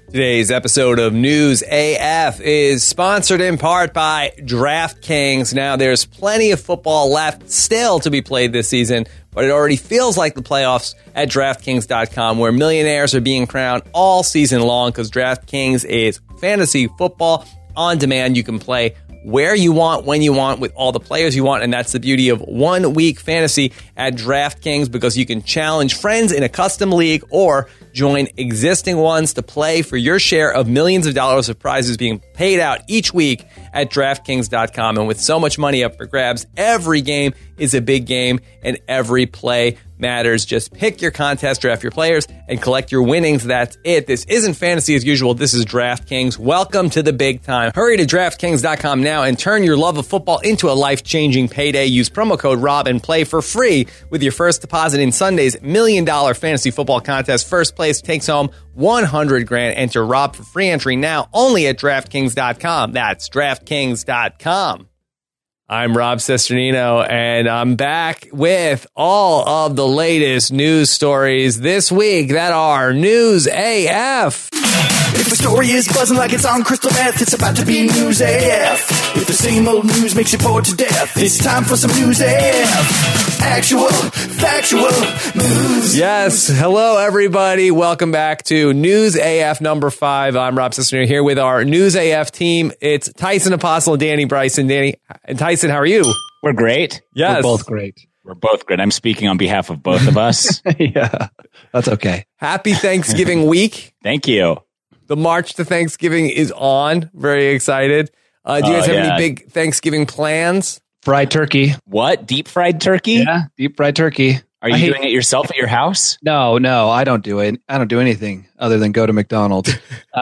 Today's episode of News AF is sponsored in part by DraftKings. Now, there's plenty of football left still to be played this season, but it already feels like the playoffs at DraftKings.com, where millionaires are being crowned all season long because DraftKings is fantasy football on demand. You can play where you want, when you want, with all the players you want, and that's the beauty of 1 week fantasy at DraftKings, because you can challenge friends in a custom league or join existing ones to play for your share of millions of dollars of prizes being paid out each week at DraftKings.com. And with so much money up for grabs, every game is a big game and every play matters. Just pick your contest, draft your players, and collect your winnings. That's it. This isn't fantasy as usual. This is DraftKings. Welcome to the big time. Hurry to DraftKings.com now and turn your love of football into a life-changing payday. Use promo code ROB and play for free with your first deposit in Sunday's $1 million fantasy football contest. First place takes home $100,000. Enter ROB for free entry now only at DraftKings.com. That's DraftKings.com. I'm Rob Cesternino, and I'm back with all of the latest news stories this week that are News AF. If the story is buzzing like it's on crystal meth, it's about to be News AF. If the same old news makes you bored to death, it's time for some News AF. Actual, factual news. Yes. Hello, everybody. Welcome back to News AF number 5. I'm Rob Cesternino here with our News AF team. It's Tyson Apostle and Danny Bryson. Danny and Tyson, how are you? We're great. Yes. We're both great. We're both great. I'm speaking on behalf of both of us. Yeah, that's okay. Happy Thanksgiving week. Thank you. The march to Thanksgiving is on. Very excited. Do you guys have any big Thanksgiving plans? Fried turkey. What? Deep fried turkey? Yeah, deep fried turkey. Are you doing it yourself at your house? No, I don't do it. I don't do anything other than go to McDonald's.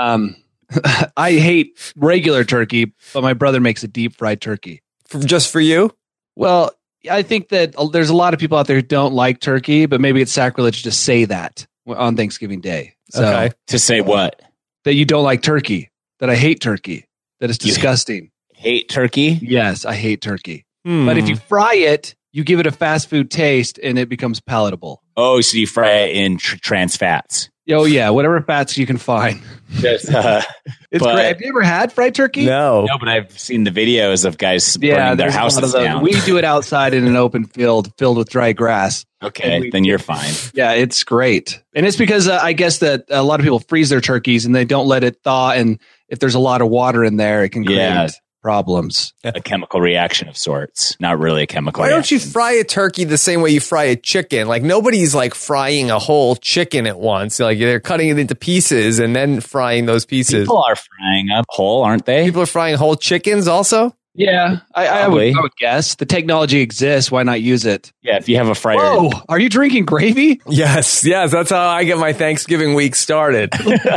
I hate regular turkey, but my brother makes a deep fried turkey. Just for you? Well, I think that there's a lot of people out there who don't like turkey, but maybe it's sacrilege to say that on Thanksgiving Day. So, Okay. To say what? that you don't like turkey, that I hate turkey, that it's disgusting. Hate turkey? Yes, I hate turkey. But if you fry it, you give it a fast food taste and it becomes palatable. Oh, so you fry it in trans fats. Oh, yeah, whatever fats you can find. Just, It's great. Have you ever had fried turkey? No, but I've seen the videos of guys burning their houses down. We do it outside in an open field filled with dry grass. Okay, then you're fine. Yeah, it's great. And it's because I guess that a lot of people freeze their turkeys and they don't let it thaw. And if there's a lot of water in there, it can create problems. A chemical reaction of sorts. Not really a chemical Why reaction. don't you fry a turkey the same way you fry a chicken? Like, nobody's like frying a whole chicken at once. Like, they're cutting it into pieces and then frying those pieces. People are frying up whole, aren't they? People are frying whole chickens also? Yeah, I would guess. The technology exists. Why not use it? Yeah, if you have a fryer. Whoa, are you drinking gravy? Yes, that's how I get my Thanksgiving week started.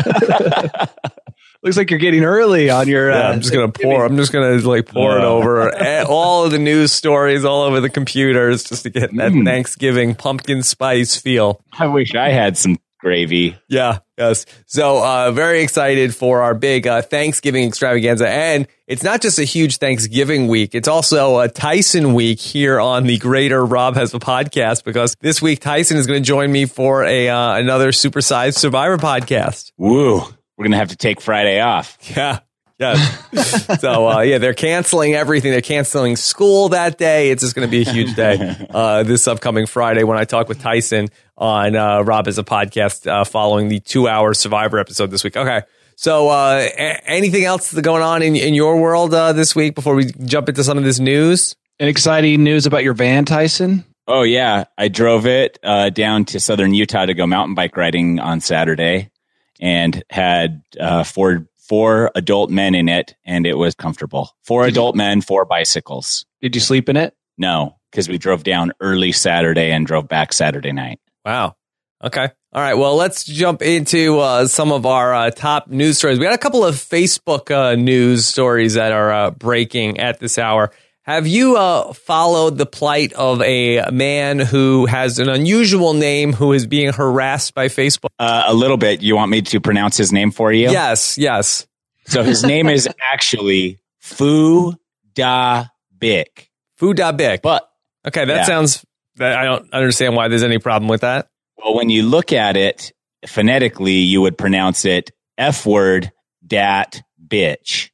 Looks like you're getting early on your. I'm just gonna pour. I'm just gonna pour it over all of the news stories all over the computers just to get that Thanksgiving pumpkin spice feel. I wish I had some gravy. Yeah. Yes. So very excited for our big Thanksgiving extravaganza, and it's not just a huge Thanksgiving week; it's also a Tyson week here on the Greater Rob Has a Podcast, because this week Tyson is going to join me for another supersized Survivor podcast. Woo. We're going to have to take Friday off. Yeah. So, they're canceling everything. They're canceling school that day. It's just going to be a huge day this upcoming Friday when I talk with Tyson on Rob Has a Podcast following the 2-hour Survivor episode this week. Okay. So anything else going on in your world this week before we jump into some of this news? An exciting news about your van, Tyson? Oh, yeah. I drove it down to southern Utah to go mountain bike riding on Saturday. And had four adult men in it, and it was comfortable. 4 adult men, 4 bicycles. Did you sleep in it? No, because we drove down early Saturday and drove back Saturday night. Wow. Okay. All right. Well, let's jump into some of our top news stories. We got a couple of Facebook news stories that are breaking at this hour. Have you followed the plight of a man who has an unusual name who is being harassed by Facebook? A little bit. You want me to pronounce his name for you? Yes. So his name is actually Fu Da Bic. Fu Da Bic. But okay, that sounds. I don't understand why there's any problem with that. Well, when you look at it phonetically, you would pronounce it F word, dat, bitch.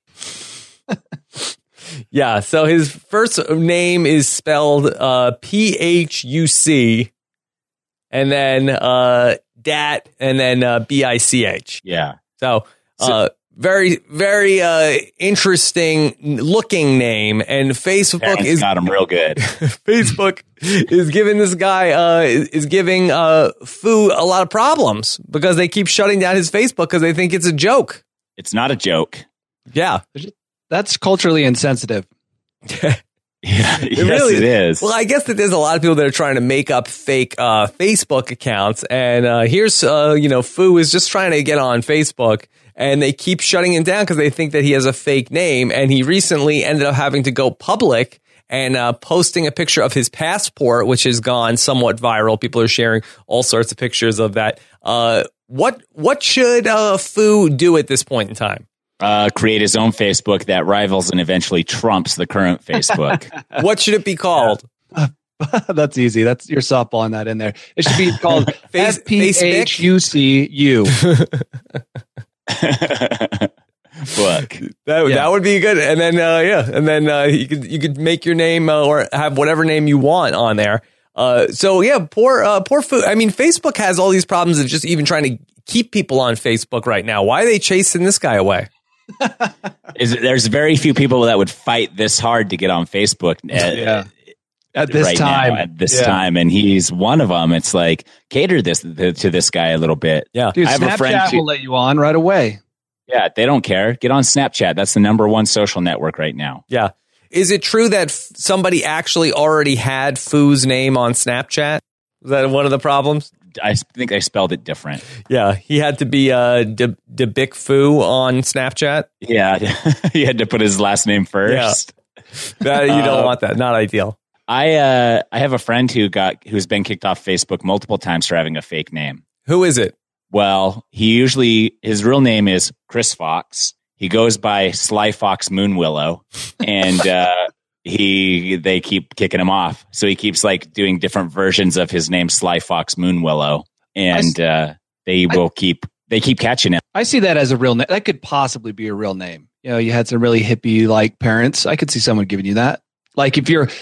Yeah, so his first name is spelled Phuc, and then dat, and then BICH. Yeah. So very, very interesting looking name, and Facebook is got him real good. Facebook is giving this guy is giving Fu a lot of problems because they keep shutting down his Facebook because they think it's a joke. It's not a joke. Yeah, that's culturally insensitive. Yeah, it is. Well, I guess that there's a lot of people that are trying to make up fake Facebook accounts, and here's Fu is just trying to get on Facebook. And they keep shutting him down because they think that he has a fake name. And he recently ended up having to go public and posting a picture of his passport, which has gone somewhat viral. People are sharing all sorts of pictures of that. What should Fu do at this point in time? Create his own Facebook that rivals and eventually trumps the current Facebook. What should it be called? That's easy. That's your softballing that in there. It should be called FPHUCU. Book. That would be good. And then you could make your name or have whatever name you want on there. Poor Fu. I mean, Facebook has all these problems of just even trying to keep people on Facebook right now. Why are they chasing this guy away? There's very few people that would fight this hard to get on Facebook. At this time, and he's one of them. It's like, cater this to this guy a little bit. Yeah, dude, I have a friend Snapchat will let you on right away. Yeah, they don't care. Get on Snapchat. That's the #1 social network right now. Yeah. Is it true that somebody actually already had Fu's name on Snapchat? Was that one of the problems? I think I spelled it different. Yeah, he had to be Big Fu on Snapchat. Yeah, he had to put his last name first. Yeah. You don't want that. Not ideal. I have a friend who's been kicked off Facebook multiple times for having a fake name. Who is it? Well, his real name is Chris Fox. He goes by Sly Fox Moonwillow, and they keep kicking him off. So he keeps like doing different versions of his name, Sly Fox Moonwillow, and they keep catching him. I see that as a real name. That could possibly be a real name. You know, you had some really hippie like parents. I could see someone giving you that. Like if you're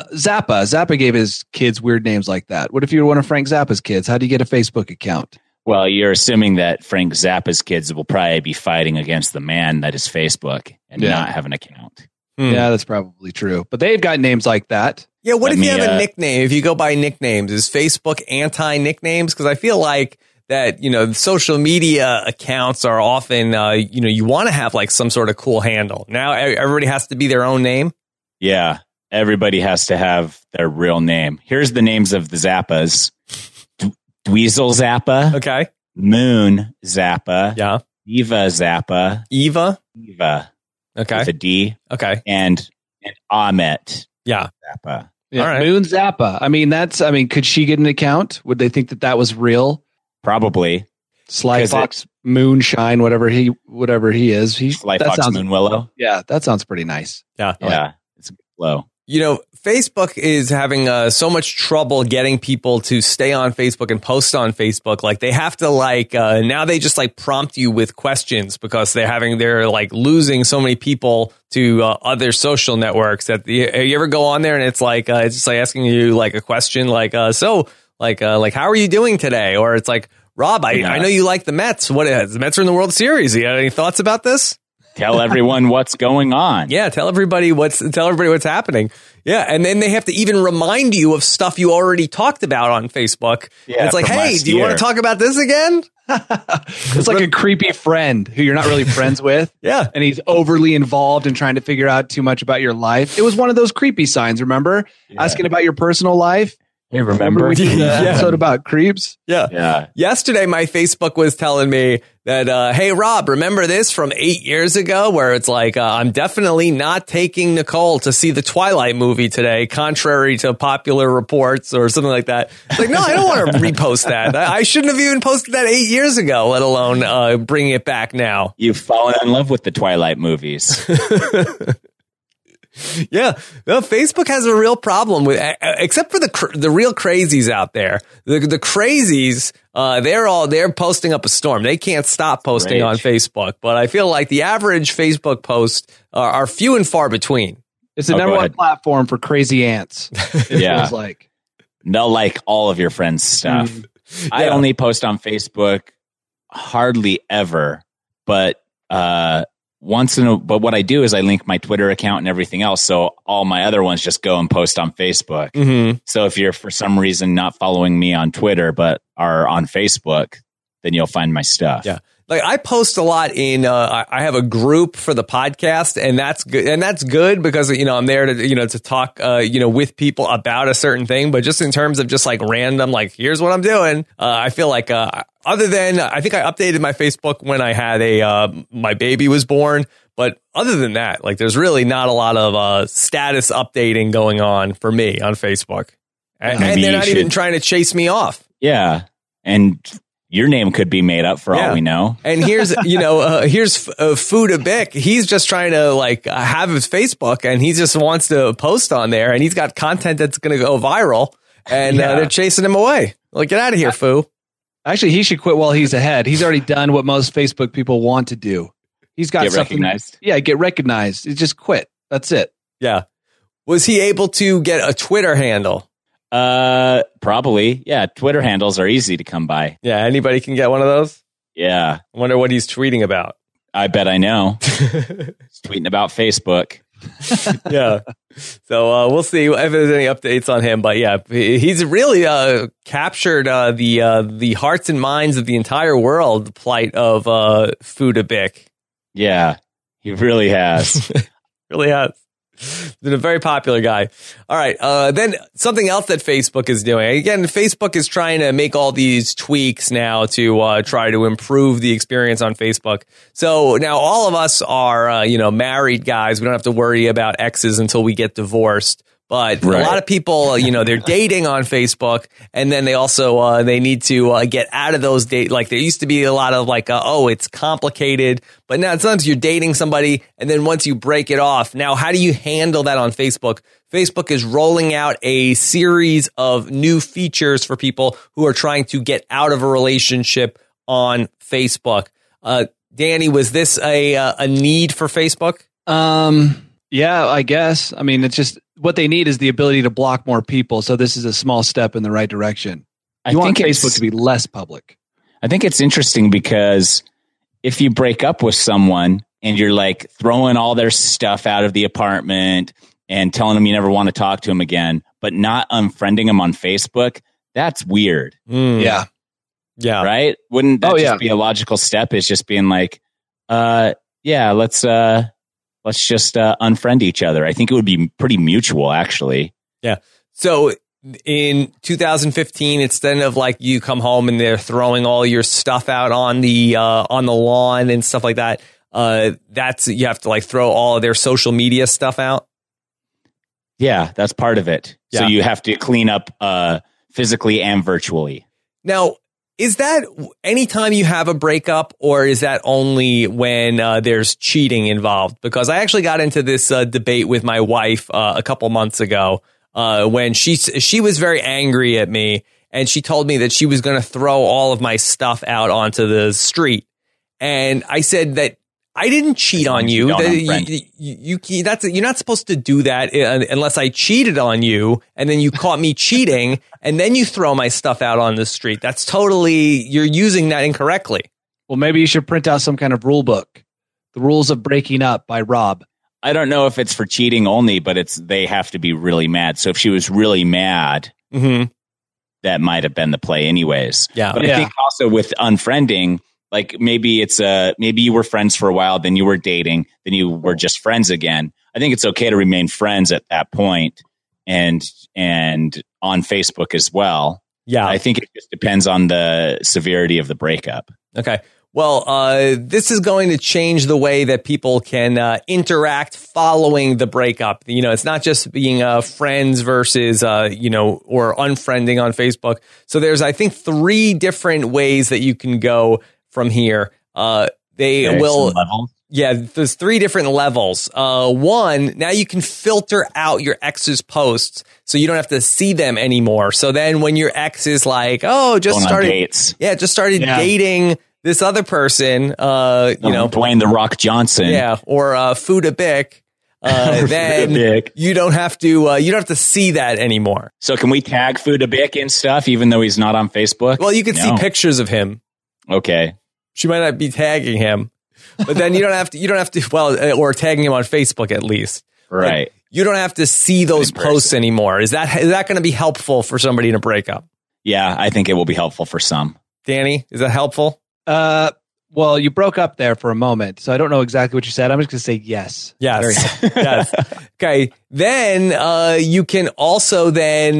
Zappa gave his kids weird names like that. What if you were one of Frank Zappa's kids? How do you get a Facebook account? Well, you're assuming that Frank Zappa's kids will probably be fighting against the man that is Facebook and not have an account. Yeah, that's probably true. But they've got names like that. Yeah, what if you have a nickname? If you go by nicknames, is Facebook anti-nicknames? Because I feel like that, social media accounts are often, you want to have like some sort of cool handle. Now everybody has to be their own name. Yeah, everybody has to have their real name. Here's the names of the Zappas. Dweezil Zappa. Okay. Moon Zappa. Yeah. Eva Zappa. Eva. Okay. With a D. Okay. And Ahmet. Yeah. Zappa. Yeah, all right. Moon Zappa. Could she get an account? Would they think that was real? Probably. Sly Fox Moonshine, whatever he is. Sly Fox Moonwillow. Yeah, that sounds pretty nice. Yeah. Yeah. It's a good flow. Facebook is having so much trouble getting people to stay on Facebook and post on Facebook. Like they have to now they just prompt you with questions because they're losing so many people to other social networks that you ever go on there and it's just asking you a question how are you doing today? Or it's like, Rob, I know you like the Mets. The Mets are in the World Series. You have any thoughts about this? Tell everyone what's going on. Yeah, tell everybody what's happening. Yeah, and then they have to even remind you of stuff you already talked about on Facebook. Yeah, it's like, hey, do you want to talk about this again? It's like a creepy friend who you're not really friends with. Yeah. And he's overly involved in trying to figure out too much about your life. It was one of those creepy signs, remember? Yeah. Asking about your personal life. Hey, remember we did the episode about creeps? Yeah. Yesterday, my Facebook was telling me that, hey, Rob, remember this from 8 years ago where it's I'm definitely not taking Nicole to see the Twilight movie today, contrary to popular reports or something like that. It's like, no, I don't want to repost that. I shouldn't have even posted that 8 years ago, let alone bringing it back now. You've fallen in love with the Twilight movies. Yeah, no, Facebook has a real problem with, except for the real crazies out there. The crazies, they're posting up a storm. They can't stop posting on Facebook. But I feel like the average Facebook post are few and far between. It's the number one platform for crazy ants. It feels like. They'll like all of your friends' stuff. I only post on Facebook hardly ever, but but what I do is I link my Twitter account and everything else, so all my other ones just go and post on Facebook. Mm-hmm. So if you're for some reason not following me on Twitter but are on Facebook, then you'll find my stuff. Yeah. Like I post a lot in, I have a group for the podcast, and that's good. And that's good because, I'm there to, to talk, with people about a certain thing. But just in terms of just like random, like, here's what I'm doing. I feel like, other than, I think I updated my Facebook when I had my baby was born. But other than that, like, there's really not a lot of, status updating going on for me on Facebook. And they're not even trying to chase me off. Yeah. And your name could be made up for all we know. And here's, here's Fuda Bick. He's just trying to have his Facebook, and he just wants to post on there, and he's got content that's going to go viral, and they're chasing him away. Like, get out of here, Fu. Actually, he should quit while he's ahead. He's already done what most Facebook people want to do. He's got something. Recognized. Yeah, get recognized. Just quit. That's it. Yeah. Was he able to get a Twitter handle? Probably. Yeah. Twitter handles are easy to come by. Yeah. Anybody can get one of those. Yeah. I wonder what he's tweeting about. I bet I know. He's tweeting about Facebook. Yeah. So we'll see if there's any updates on him. But yeah, he's really captured the hearts and minds of the entire world. The plight of Fuda Bick. Yeah, he really has. Really has. Been a very popular guy. All right. Then something else that Facebook is doing. Again, Facebook is trying to make all these tweaks now to try to improve the experience on Facebook. So now all of us are, married guys. We don't have to worry about exes until we get divorced. But a lot of people, they're dating on Facebook, and then they also they need to get out of those dates. Like there used to be a lot of it's complicated, but now sometimes you're dating somebody, and then once you break it off, now how do you handle that on Facebook? Facebook is rolling out a series of new features for people who are trying to get out of a relationship on Facebook. Danny, was this a need for Facebook? Yeah, I guess. I mean, it's just what they need is the ability to block more people. So this is a small step in the right direction. You want Facebook to be less public. I think it's interesting because if you break up with someone and you're like throwing all their stuff out of the apartment and telling them you never want to talk to them again, but not unfriending them on Facebook, that's weird. Yeah. Yeah. Right? Wouldn't that just be a logical step? Is just being like, let's just unfriend each other. I think it would be pretty mutual, actually. Yeah. So in 2015, instead of like you come home and they're throwing all your stuff out on the lawn and stuff like that, you have to like throw all of their social media stuff out. Yeah, that's part of it. Yeah. So you have to clean up physically and virtually. Now, is that anytime you have a breakup, or is that only when there's cheating involved? Because I actually got into this debate with my wife a couple months ago when she was very angry at me, and she told me that she was going to throw all of my stuff out onto the street. And I said that I didn't cheat on you. You're not supposed to do that unless I cheated on you, and then you caught me cheating, and then you throw my stuff out on the street. That's you're using that incorrectly. Well, maybe you should print out some kind of rule book. The Rules of Breaking Up by Rob. I don't know if it's for cheating only, but they have to be really mad. So if she was really mad, that might have been the play anyways. Yeah. But I think also with unfriending, like maybe maybe you were friends for a while, then you were dating, then you were just friends again. I think it's okay to remain friends at that point, and on Facebook as well. Yeah. I think it just depends on the severity of the breakup. Okay. Well, this is going to change the way that people can interact following the breakup. It's not just being friends versus, or unfriending on Facebook. So there's, I think, 3 different ways that you can go from here. they Okay, will. some levels. Yeah, there's 3 different levels. One, now you can filter out your ex's posts so you don't have to see them anymore. So then when your ex is like, oh, just Going on started dates. dating this other person, you know, Dwayne the Rock Johnson. yeah, or Fuda Bick, then Bick. you don't have to see that anymore. So can we tag Fuda Bick and stuff, even though he's not on Facebook? Well, you can see pictures of him. Okay. She might not be tagging him, but then you don't have to, well, or tagging him on Facebook at least. Right. But you don't have to see those posts anymore. Is that going to be helpful for somebody in a breakup? Yeah, I think it will be helpful for some. Danny, is that helpful? Well, you broke up there for a moment, so I don't know exactly what you said. I'm just going to say yes. Yes. Yes. Okay. Then you can also then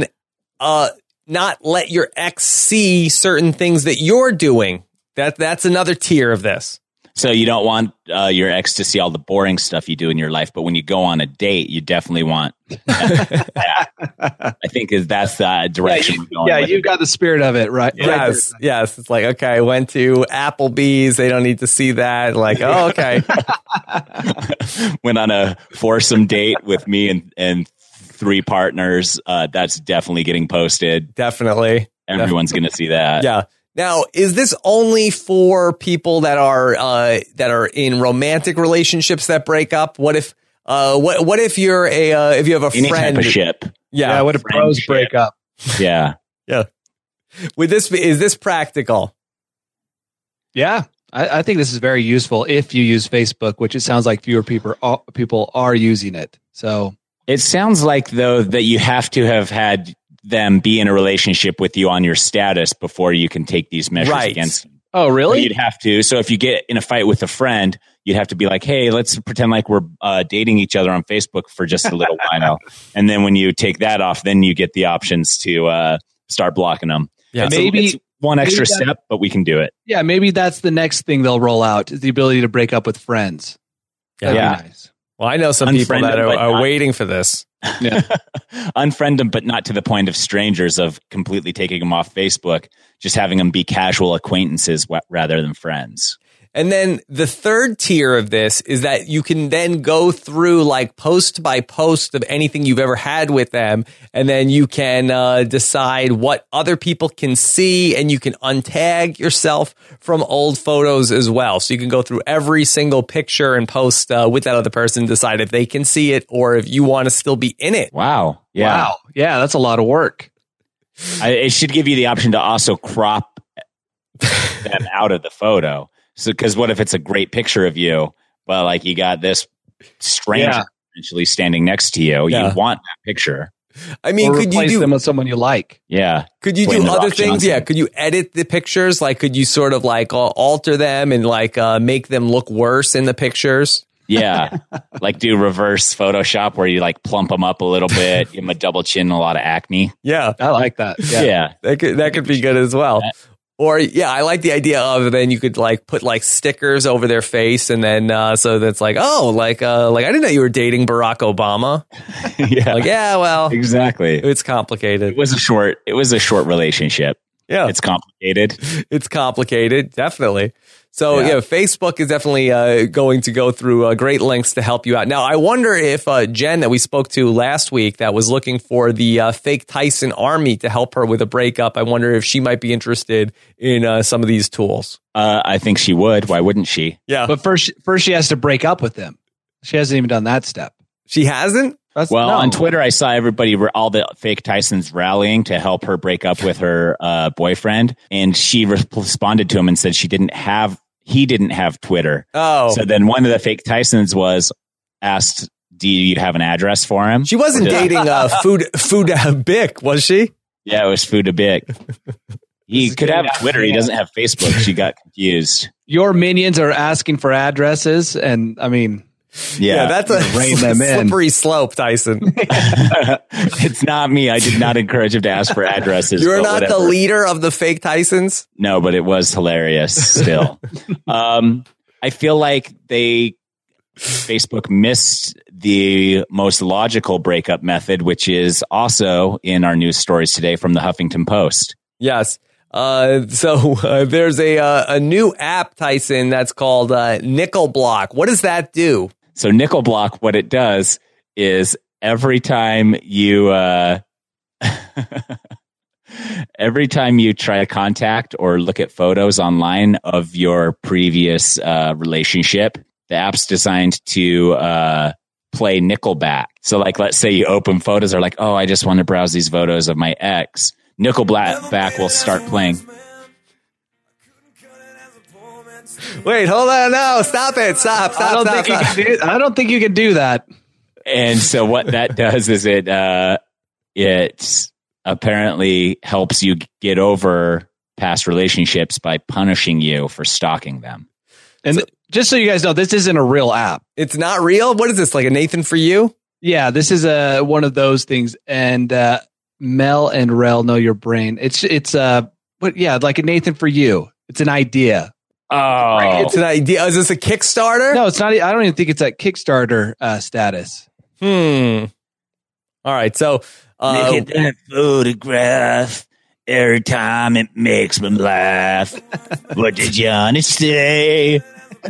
not let your ex see certain things that you're doing. That's another tier of this. So you don't want your ex to see all the boring stuff you do in your life, but when you go on a date, you definitely want that. I think that's the direction we're going. Yeah, with you got the spirit of it, right? Yes. Yes. It's like, okay, I went to Applebee's. They don't need to see that. Like, oh, okay. Went on a foursome date with me and 3 partners. That's definitely getting posted. Definitely. Everyone's going to see that. Yeah. Now, is this only for people that are in romantic relationships that break up? What if what if you're if you have a Any friend? type of ship. Yeah. What if bros break up? Yeah. Yeah. Is this practical? Yeah, I think this is very useful if you use Facebook, which it sounds like fewer people are using it. So It sounds like, though, that you have to have had them be in a relationship with you on your status before you can take these measures against them. Oh, really? You'd have to. So if you get in a fight with a friend, you'd have to be like, hey, let's pretend like we're dating each other on Facebook for just a little while. And then when you take that off, then you get the options to start blocking them. Yeah. So Maybe- it's one extra step, but we can do it. Yeah, maybe that's the next thing they'll roll out, is the ability to break up with friends. That'd be nice. Well, I know some people Unfriend that them, but are not- waiting for this. Yeah. Unfriend them, but not to the point of strangers, of completely taking them off Facebook, just having them be casual acquaintances rather than friends. And then the third tier of this is that you can then go through like post by post of anything you've ever had with them. And then you can decide what other people can see, and you can untag yourself from old photos as well. So you can go through every single picture and post with that other person, decide if they can see it or if you want to still be in it. Wow. Yeah. Wow. Yeah, that's a lot of work. It should give you the option to also crop them out of the photo. So, because what if it's a great picture of you, but like you got this stranger essentially standing next to you? Yeah. You want that picture. I mean, Or could you replace do them with someone you like? Yeah. Could you Dwayne do The other Rock things? Johnson. Yeah. Could you edit the pictures? Like, could you sort of like alter them and like make them look worse in the pictures? Yeah. Like do reverse Photoshop where you like plump them up a little bit, give them a double chin, and a lot of acne. Yeah. I like that. Yeah. That could be good as well. Or I like the idea of then you could like put like stickers over their face, and then so that's like, oh, like I didn't know you were dating Barack Obama. Yeah. Like, yeah, well, Exactly. it's complicated. It was a short relationship. Yeah, It's complicated. it's complicated, definitely. So Yeah. Facebook is definitely going to go through great lengths to help you out. Now, I wonder if Jen that we spoke to last week that was looking for the fake Tyson army to help her with a breakup, I wonder if she might be interested in some of these tools. I think she would. Why wouldn't she? Yeah, But first she has to break up with them. She hasn't even done that step. she hasn't. Well, No. on Twitter, I saw all the fake Tysons rallying to help her break up with her boyfriend, and she responded to him and said he didn't have Twitter. Oh, So then one of the fake Tysons was asked, "Do you have an address for him?" she wasn't Or did- dating Fuda Bick, was she? Yeah, it was Fuda Bick. He could have Twitter. He doesn't have Facebook. She got confused. Your minions are asking for addresses, and I mean, Yeah, that's a rein them in. slippery slope, Tyson. it's not me. I did not encourage him to ask for addresses. You're but not the whatever. leader of the fake Tysons. No, but it was hilarious still. I feel like Facebook missed the most logical breakup method, which is also in our news stories today from the Huffington Post. Yes. There's a new app, Tyson, that's called Nickel Block. What does that do? So Nickel Block, what it does is every time you try to contact or look at photos online of your previous relationship, the app's designed to play Nickelback. So like, let's say you open photos, are like, oh, I just want to browse these photos of my ex. Nickelback will start playing. Wait, hold on. No, stop it. Stop. I don't think you can do that. And so what that does is it apparently helps you get over past relationships by punishing you for stalking them. And just so you guys know, this isn't a real app. It's not real? What is this, like a Nathan for You? Yeah, this is one of those things. And Mel and Rel know your brain. It's like a Nathan for You. It's an idea. Oh, it's an idea. Is this a Kickstarter? No, it's not. I don't even think it's at Kickstarter status. All right. So look at that photograph. Every time it makes me laugh. What did Johnny say?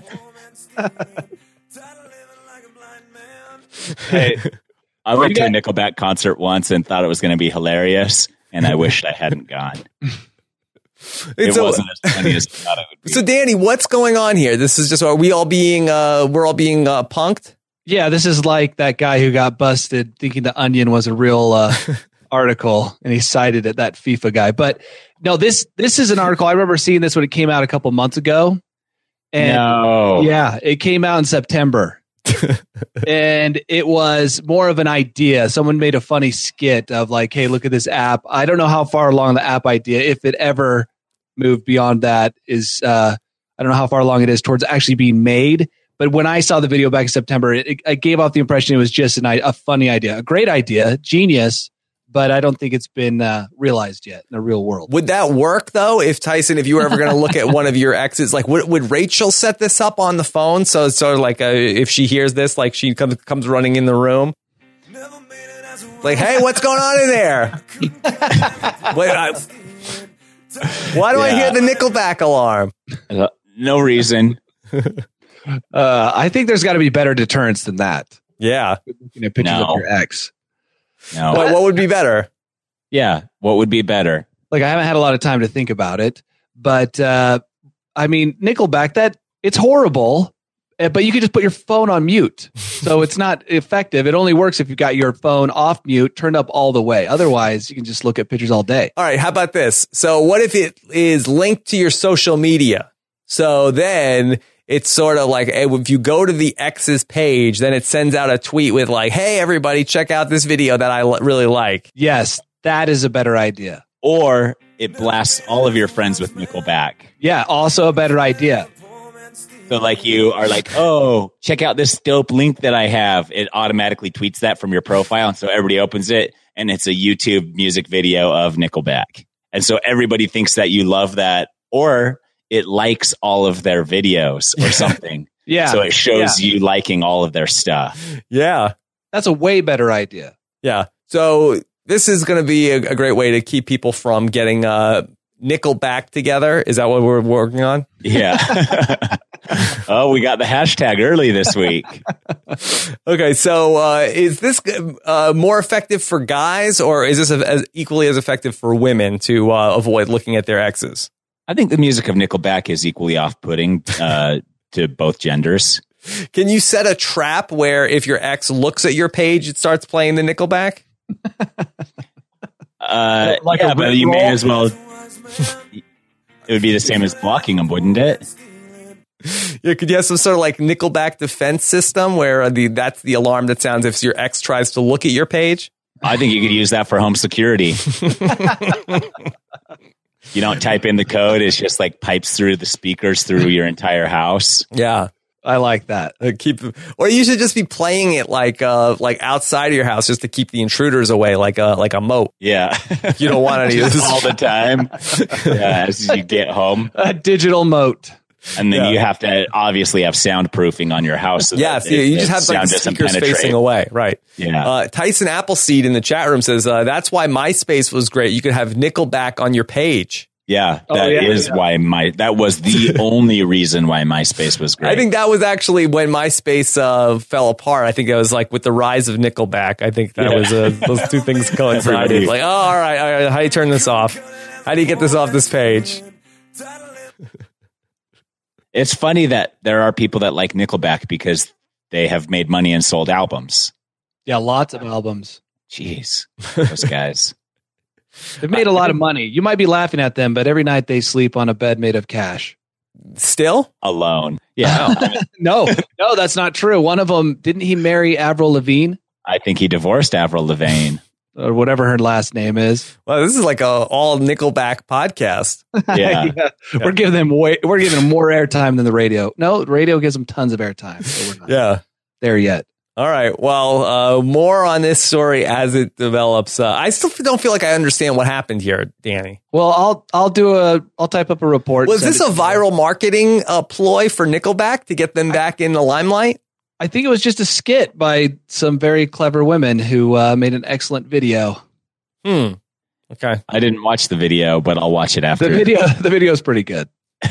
Hey, I went to a Nickelback concert once and thought it was going to be hilarious, and I wished I hadn't gone. It wasn't as funny as I thought it would be. So, Danny, what's going on here? This is just, are we all being, we're all being punked? Yeah, this is like that guy who got busted thinking the Onion was a real article, and he cited it, that FIFA guy. But no, this is an article. I remember seeing this when it came out a couple months ago. And yeah, it came out in September. And it was more of an idea. Someone made a funny skit of like, hey, look at this app. I don't know how far along the app idea, if it ever moved beyond that, is I don't know how far along it is towards actually being made. But when I saw the video back in September, it gave off the impression it was just a funny idea, a great idea, genius. But I don't think it's been realized yet in the real world. Would that work, though, if Tyson, if you were ever going to look at one of your exes, like would Rachel set this up on the phone? So it's sort of like if she hears this, like she comes running in the room. Like, hey, what's going on in there? Why do I hear the Nickelback alarm? No reason. I think there's got to be better deterrence than that. Yeah. Looking at pictures of your ex. No. What would be better? Yeah, what would be better? Like, I haven't had a lot of time to think about it, but I mean, Nickelback, it's horrible, but you can just put your phone on mute. So it's not effective. It only works if you've got your phone off mute, turned up all the way. Otherwise, you can just look at pictures all day. All right, how about this? So what if it is linked to your social media? So then it's sort of like, if you go to the ex's page, then it sends out a tweet with like, hey, everybody, check out this video that I really like. Yes, that is a better idea. Or it blasts all of your friends with Nickelback. Yeah, also a better idea. So like you are like, oh, check out this dope link that I have. It automatically tweets that from your profile. And so everybody opens it and it's a YouTube music video of Nickelback. And so everybody thinks that you love that, or it likes all of their videos or something. Yeah. So it shows you liking all of their stuff. Yeah. That's a way better idea. Yeah. So this is going to be a great way to keep people from getting Nickelback together. Is that what we're working on? Yeah. Oh, we got the hashtag early this week. Okay. So is this more effective for guys, or is this equally as effective for women to avoid looking at their exes? I think the music of Nickelback is equally off-putting to both genders. Can you set a trap where if your ex looks at your page, it starts playing the Nickelback? But you may as well. It would be the same as blocking them, wouldn't it? Yeah, could you have some sort of like Nickelback defense system where that's the alarm that sounds if your ex tries to look at your page? I think you could use that for home security. You don't type in the code. It's just like pipes through the speakers through your entire house. Yeah. I like that. Or you should just be playing it like outside of your house just to keep the intruders away, like a moat. Yeah. You don't want any of this all the time. Yeah, as you get home. A digital moat. And then you have to obviously have soundproofing on your house. So you just have like the speakers facing away. Right. Yeah. Tyson Appleseed in the chat room says, that's why MySpace was great. You could have Nickelback on your page. Yeah, that was the only reason why MySpace was great. I think that was actually when MySpace fell apart. I think it was like with the rise of Nickelback. I think that was those two things coincided. Like, oh, all right, how do you turn this off? How do you get this off this page? It's funny that there are people that like Nickelback because they have made money and sold albums. Yeah, lots of albums. Jeez, those guys. They've made a lot of money. You might be laughing at them, but every night they sleep on a bed made of cash. Still? Alone. Yeah. No, that's not true. One of them, didn't he marry Avril Lavigne? I think he divorced Avril Lavigne. Or whatever her last name is. Well, this is like a all Nickelback podcast. Yeah. We're giving them more airtime than the radio. No, the radio gives them tons of airtime. So we're not there yet. All right. Well, more on this story as it develops. I still don't feel like I understand what happened here, Danny. Well, I'll type up a report. Was this a viral marketing ploy for Nickelback to get them back in the limelight? I think it was just a skit by some very clever women who made an excellent video. Okay. I didn't watch the video, but I'll watch it after. The video is pretty good.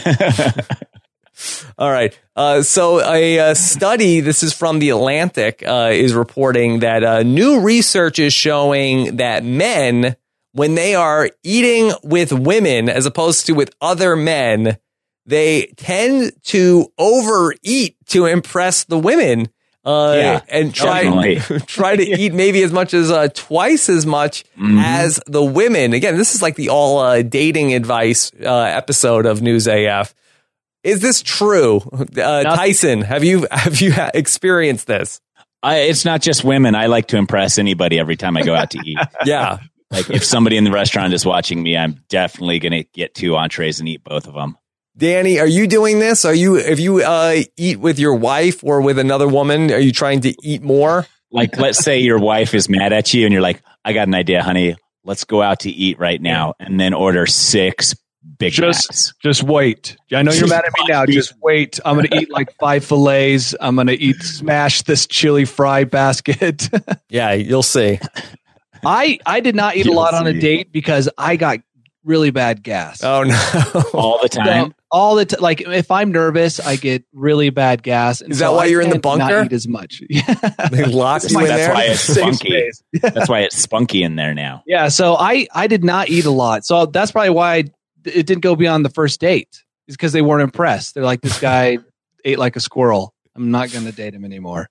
All right. So a study, this is from The Atlantic, is reporting that new research is showing that men, when they are eating with women as opposed to with other men, they tend to overeat to impress the women and try to eat maybe as much as twice as much as the women. Again, this is like the all dating advice episode of News AF. Is this true? Tyson, have you experienced this? It's not just women. I like to impress anybody every time I go out to eat. Yeah. Like if somebody in the restaurant is watching me, I'm definitely going to get 2 entrees and eat both of them. Danny, are you doing this? If you eat with your wife or with another woman, are you trying to eat more? Like, let's say your wife is mad at you and you're like, I got an idea, honey. Let's go out to eat right now and then order 6 Big Macs. Just wait. I know you're mad at me now. Just wait. I'm going to eat like 5 fillets. I'm going to smash this chili fry basket. Yeah, you'll see. I did not eat a lot on a date because I got really bad gas. Oh no! All the time. So, like if I'm nervous, I get really bad gas. Is that why you're in the bunker? Not eat as much. They locked you in there. That's why it's spunky. That's why it's spunky in there now. Yeah. So I did not eat a lot. So that's probably why it didn't go beyond the first date. Is because they weren't impressed. They're like, this guy ate like a squirrel. I'm not going to date him anymore.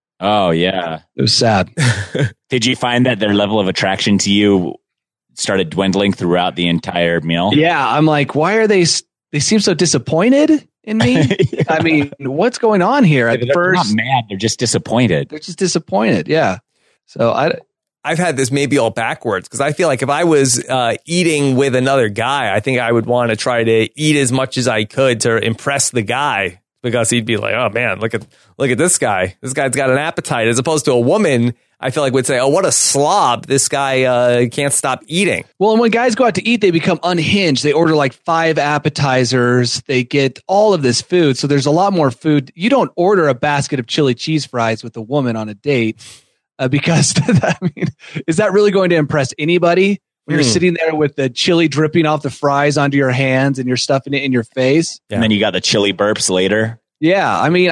Oh yeah, it was sad. Did you find that their level of attraction to you started dwindling throughout the entire meal? Yeah, I'm like, why are they seem so disappointed in me? Yeah. I mean, what's going on here? They're not mad, they're just disappointed. They're just disappointed, yeah. So I've had this maybe all backwards because I feel like if I was eating with another guy, I think I would want to try to eat as much as I could to impress the guy because he'd be like, oh man, look at this guy. This guy's got an appetite. As opposed to a woman, I feel like would say, oh, what a slob. This guy can't stop eating. Well, and when guys go out to eat, they become unhinged. They order like 5 appetizers. They get all of this food. So there's a lot more food. You don't order a basket of chili cheese fries with a woman on a date because, I mean, is that really going to impress anybody? When you're sitting there with the chili dripping off the fries onto your hands and you're stuffing it in your face. Yeah. And then you got the chili burps later. Yeah. I mean,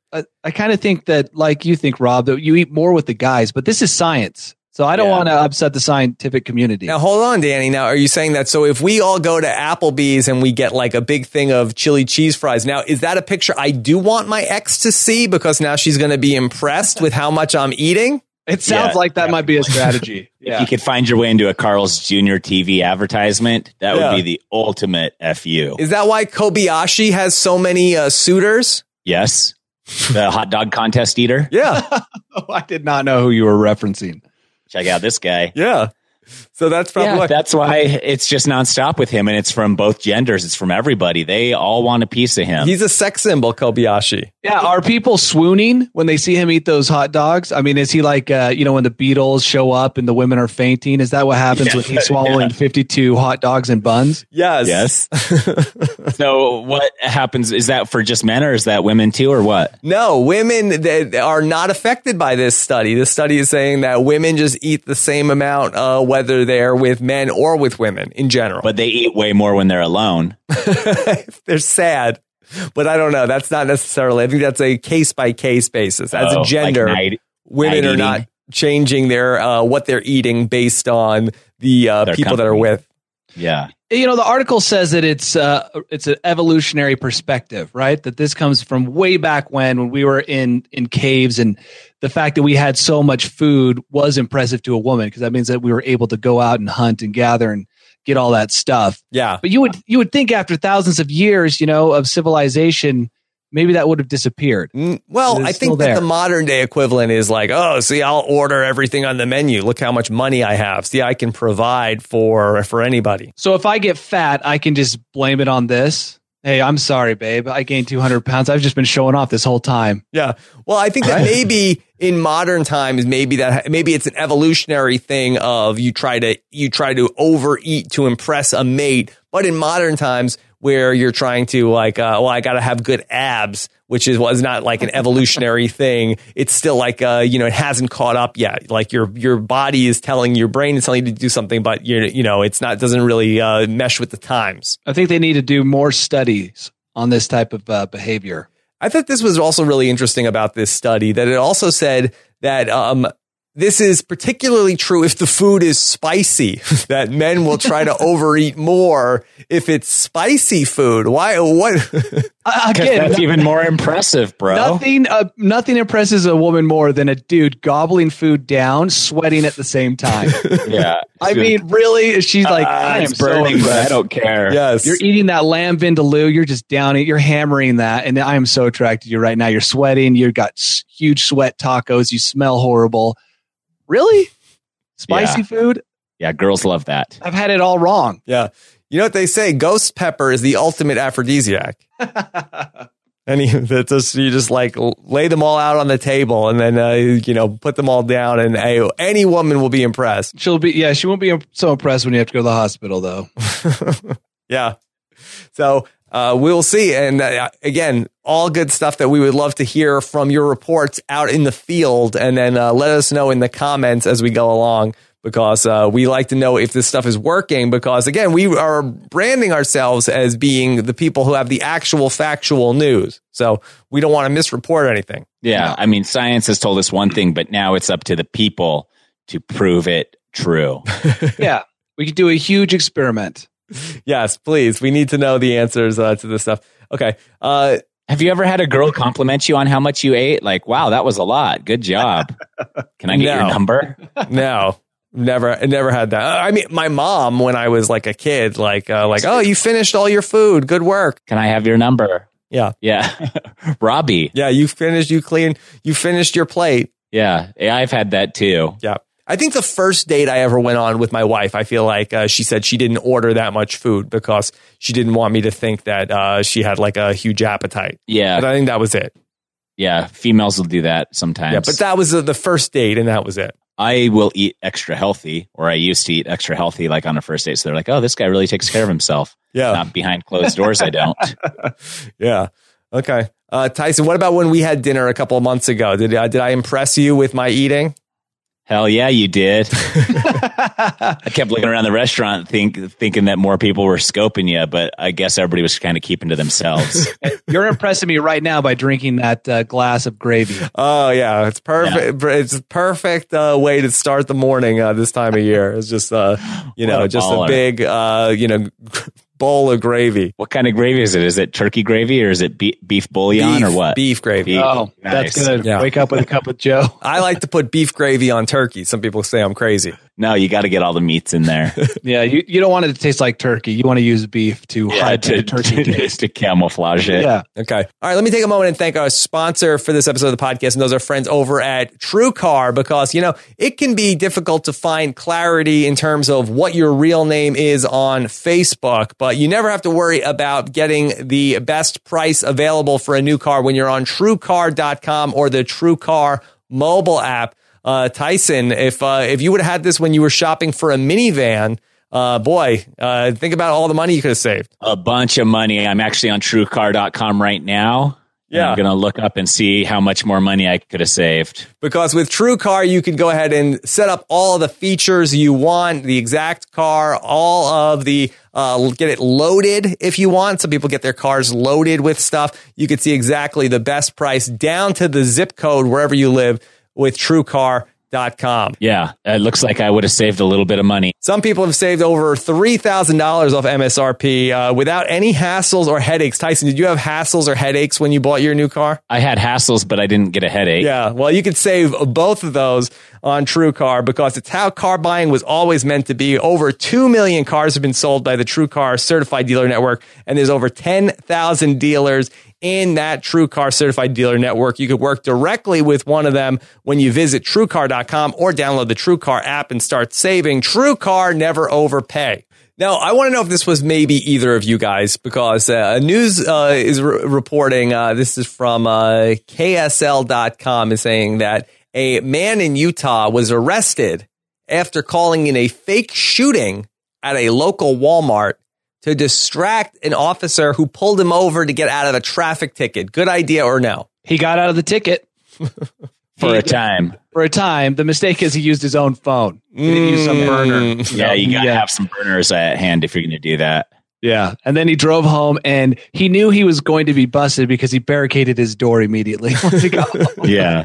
I kind of think that, like you think, Rob, that you eat more with the guys, but this is science. So I don't want to upset the scientific community. Now, hold on, Danny. Now, are you saying that? So if we all go to Applebee's and we get like a big thing of chili cheese fries, now, is that a picture I do want my ex to see because now she's going to be impressed with how much I'm eating? It sounds like that might be a strategy. If you could find your way into a Carl's Jr. TV advertisement, that would be the ultimate FU. Is that why Kobayashi has so many suitors? Yes. The hot dog contest eater? Yeah. I did not know who you were referencing. Check out this guy. Yeah. So that's probably that's why it's just nonstop with him, and it's from both genders. It's from everybody. They all want a piece of him. He's a sex symbol, Kobayashi. Yeah. Are people swooning when they see him eat those hot dogs? I mean, is he like, when the Beatles show up and the women are fainting? Is that what happens when he's swallowing 52 hot dogs and buns? Yes. So what happens? Is that for just men or is that women too or what? No, women that are not affected by this study. This study is saying that women just eat the same amount, whether they're with men or with women in general. But they eat way more when they're alone. They're sad. But I don't know. That's not necessarily. I think that's a case-by-case basis. As a gender, like women are not changing their what they're eating based on the people that are with. Yeah. You know, the article says that it's an evolutionary perspective, right? That this comes from way back when we were in caves, and the fact that we had so much food was impressive to a woman, because that means that we were able to go out and hunt and gather and get all that stuff. Yeah. But you would think after thousands of years, of civilization, maybe that would have disappeared. Well, I think that the modern day equivalent is like, oh, see, I'll order everything on the menu. Look how much money I have. See, I can provide for anybody. So if I get fat, I can just blame it on this. Hey, I'm sorry, babe. I gained 200 pounds. I've just been showing off this whole time. Yeah. Well, I think that maybe in modern times, maybe it's an evolutionary thing of you try to overeat to impress a mate. But in modern times, where you're trying to I got to have good abs, which was not like an evolutionary thing. It's still like, it hasn't caught up yet. Like your body is telling, your brain is telling you to do something, but doesn't really mesh with the times. I think they need to do more studies on this type of behavior. I thought this was also really interesting about this study, that it also said that, this is particularly true if the food is spicy, that men will try to overeat more if it's spicy food. Why? What? Again, that's even more impressive, bro. Nothing impresses a woman more than a dude gobbling food down, sweating at the same time. Yeah. I mean, really? She's like, I am burning, so but I don't care. Yes. You're eating that lamb vindaloo. You're just down it. You're hammering that. And I am so attracted to you right now. You're sweating. You've got huge sweat tacos. You smell horrible. Really? Spicy food? Yeah, girls love that. I've had it all wrong. Yeah. You know what they say? Ghost pepper is the ultimate aphrodisiac. And you just like lay them all out on the table and then, put them all down, and any woman will be impressed. She won't be so impressed when you have to go to the hospital, though. Yeah. So we'll see. And again, all good stuff that we would love to hear from your reports out in the field. And then let us know in the comments as we go along, because we like to know if this stuff is working, because again, we are branding ourselves as being the people who have the actual factual news. So we don't want to misreport anything. Yeah. I mean, science has told us one thing, but now it's up to the people to prove it true. Yeah. We could do a huge experiment. Yes, please. We need to know the answers to this stuff. Okay. Have you ever had a girl compliment you on how much you ate? Like, wow, that was a lot. Good job. Can I get your number? No, never had that. I mean, my mom, when I was like a kid, oh, you finished all your food. Good work. Can I have your number? Yeah. Yeah. Robbie. Yeah. You finished your plate. Yeah. I've had that too. Yeah. I think the first date I ever went on with my wife, I feel like she said she didn't order that much food because she didn't want me to think that she had like a huge appetite. Yeah. But I think that was it. Yeah. Females will do that sometimes. Yeah. But that was the first date, and that was it. I will eat extra healthy, or I used to eat extra healthy like on a first date. So they're like, oh, this guy really takes care of himself. Yeah. Not behind closed doors, I don't. Yeah. Okay. Tyson, what about when we had dinner a couple of months ago? Did I impress you with my eating? Hell yeah, you did. I kept looking around the restaurant thinking that more people were scoping you, but I guess everybody was kind of keeping to themselves. You're impressing me right now by drinking that glass of gravy. Oh, yeah. It's perfect. Yeah. It's a perfect way to start the morning this time of year. It's just, just a big, bowl of gravy. What kind of gravy is it? Is it turkey gravy, or is it beef bouillon, or what? Beef gravy. Beef. Oh, nice. That's good. Yeah. Wake up with a cup with Joe. I like to put beef gravy on turkey. Some people say I'm crazy. No, you got to get all the meats in there. Yeah, you don't want it to taste like turkey. You want to use beef to hide the turkey taste. To camouflage it. Yeah. Okay. All right, let me take a moment and thank our sponsor for this episode of the podcast, and those are friends over at TrueCar, because, it can be difficult to find clarity in terms of what your real name is on Facebook, but you never have to worry about getting the best price available for a new car when you're on TrueCar.com or the TrueCar mobile app. Tyson, if you would have had this when you were shopping for a minivan, think about all the money you could have saved. A bunch of money. I'm actually on TrueCar.com right now, Yeah. I'm going to look up and see how much more money I could have saved. Because with TrueCar, you can go ahead and set up all of the features you want, the exact car, all of the, get it loaded if you want. Some people get their cars loaded with stuff. You can see exactly the best price down to the zip code wherever you live with TrueCar.com. Yeah, it looks like I would have saved a little bit of money. Some people have saved over $3,000 off MSRP without any hassles or headaches. Tyson, did you have hassles or headaches when you bought your new car? I had hassles, but I didn't get a headache. Yeah, well, you could save both of those on TrueCar because it's how car buying was always meant to be. Over 2 million cars have been sold by the TrueCar Certified Dealer Network, and there's over 10,000 dealers in that TrueCar Certified Dealer Network. You could work directly with one of them when you visit TrueCar.com or download the TrueCar app and start saving. TrueCar, never overpay. Now, I want to know if this was maybe either of you guys, because news is reporting, this is from KSL.com, is saying that a man in Utah was arrested after calling in a fake shooting at a local Walmart to distract an officer who pulled him over to get out of a traffic ticket. Good idea or no? He got out of the ticket. For a time. For a time. The mistake is he used his own phone. He didn't use some burner. Yeah, you got to have some burners at hand if you're going to do that. Yeah. And then he drove home and he knew he was going to be busted because he barricaded his door immediately. Once he got home. Yeah.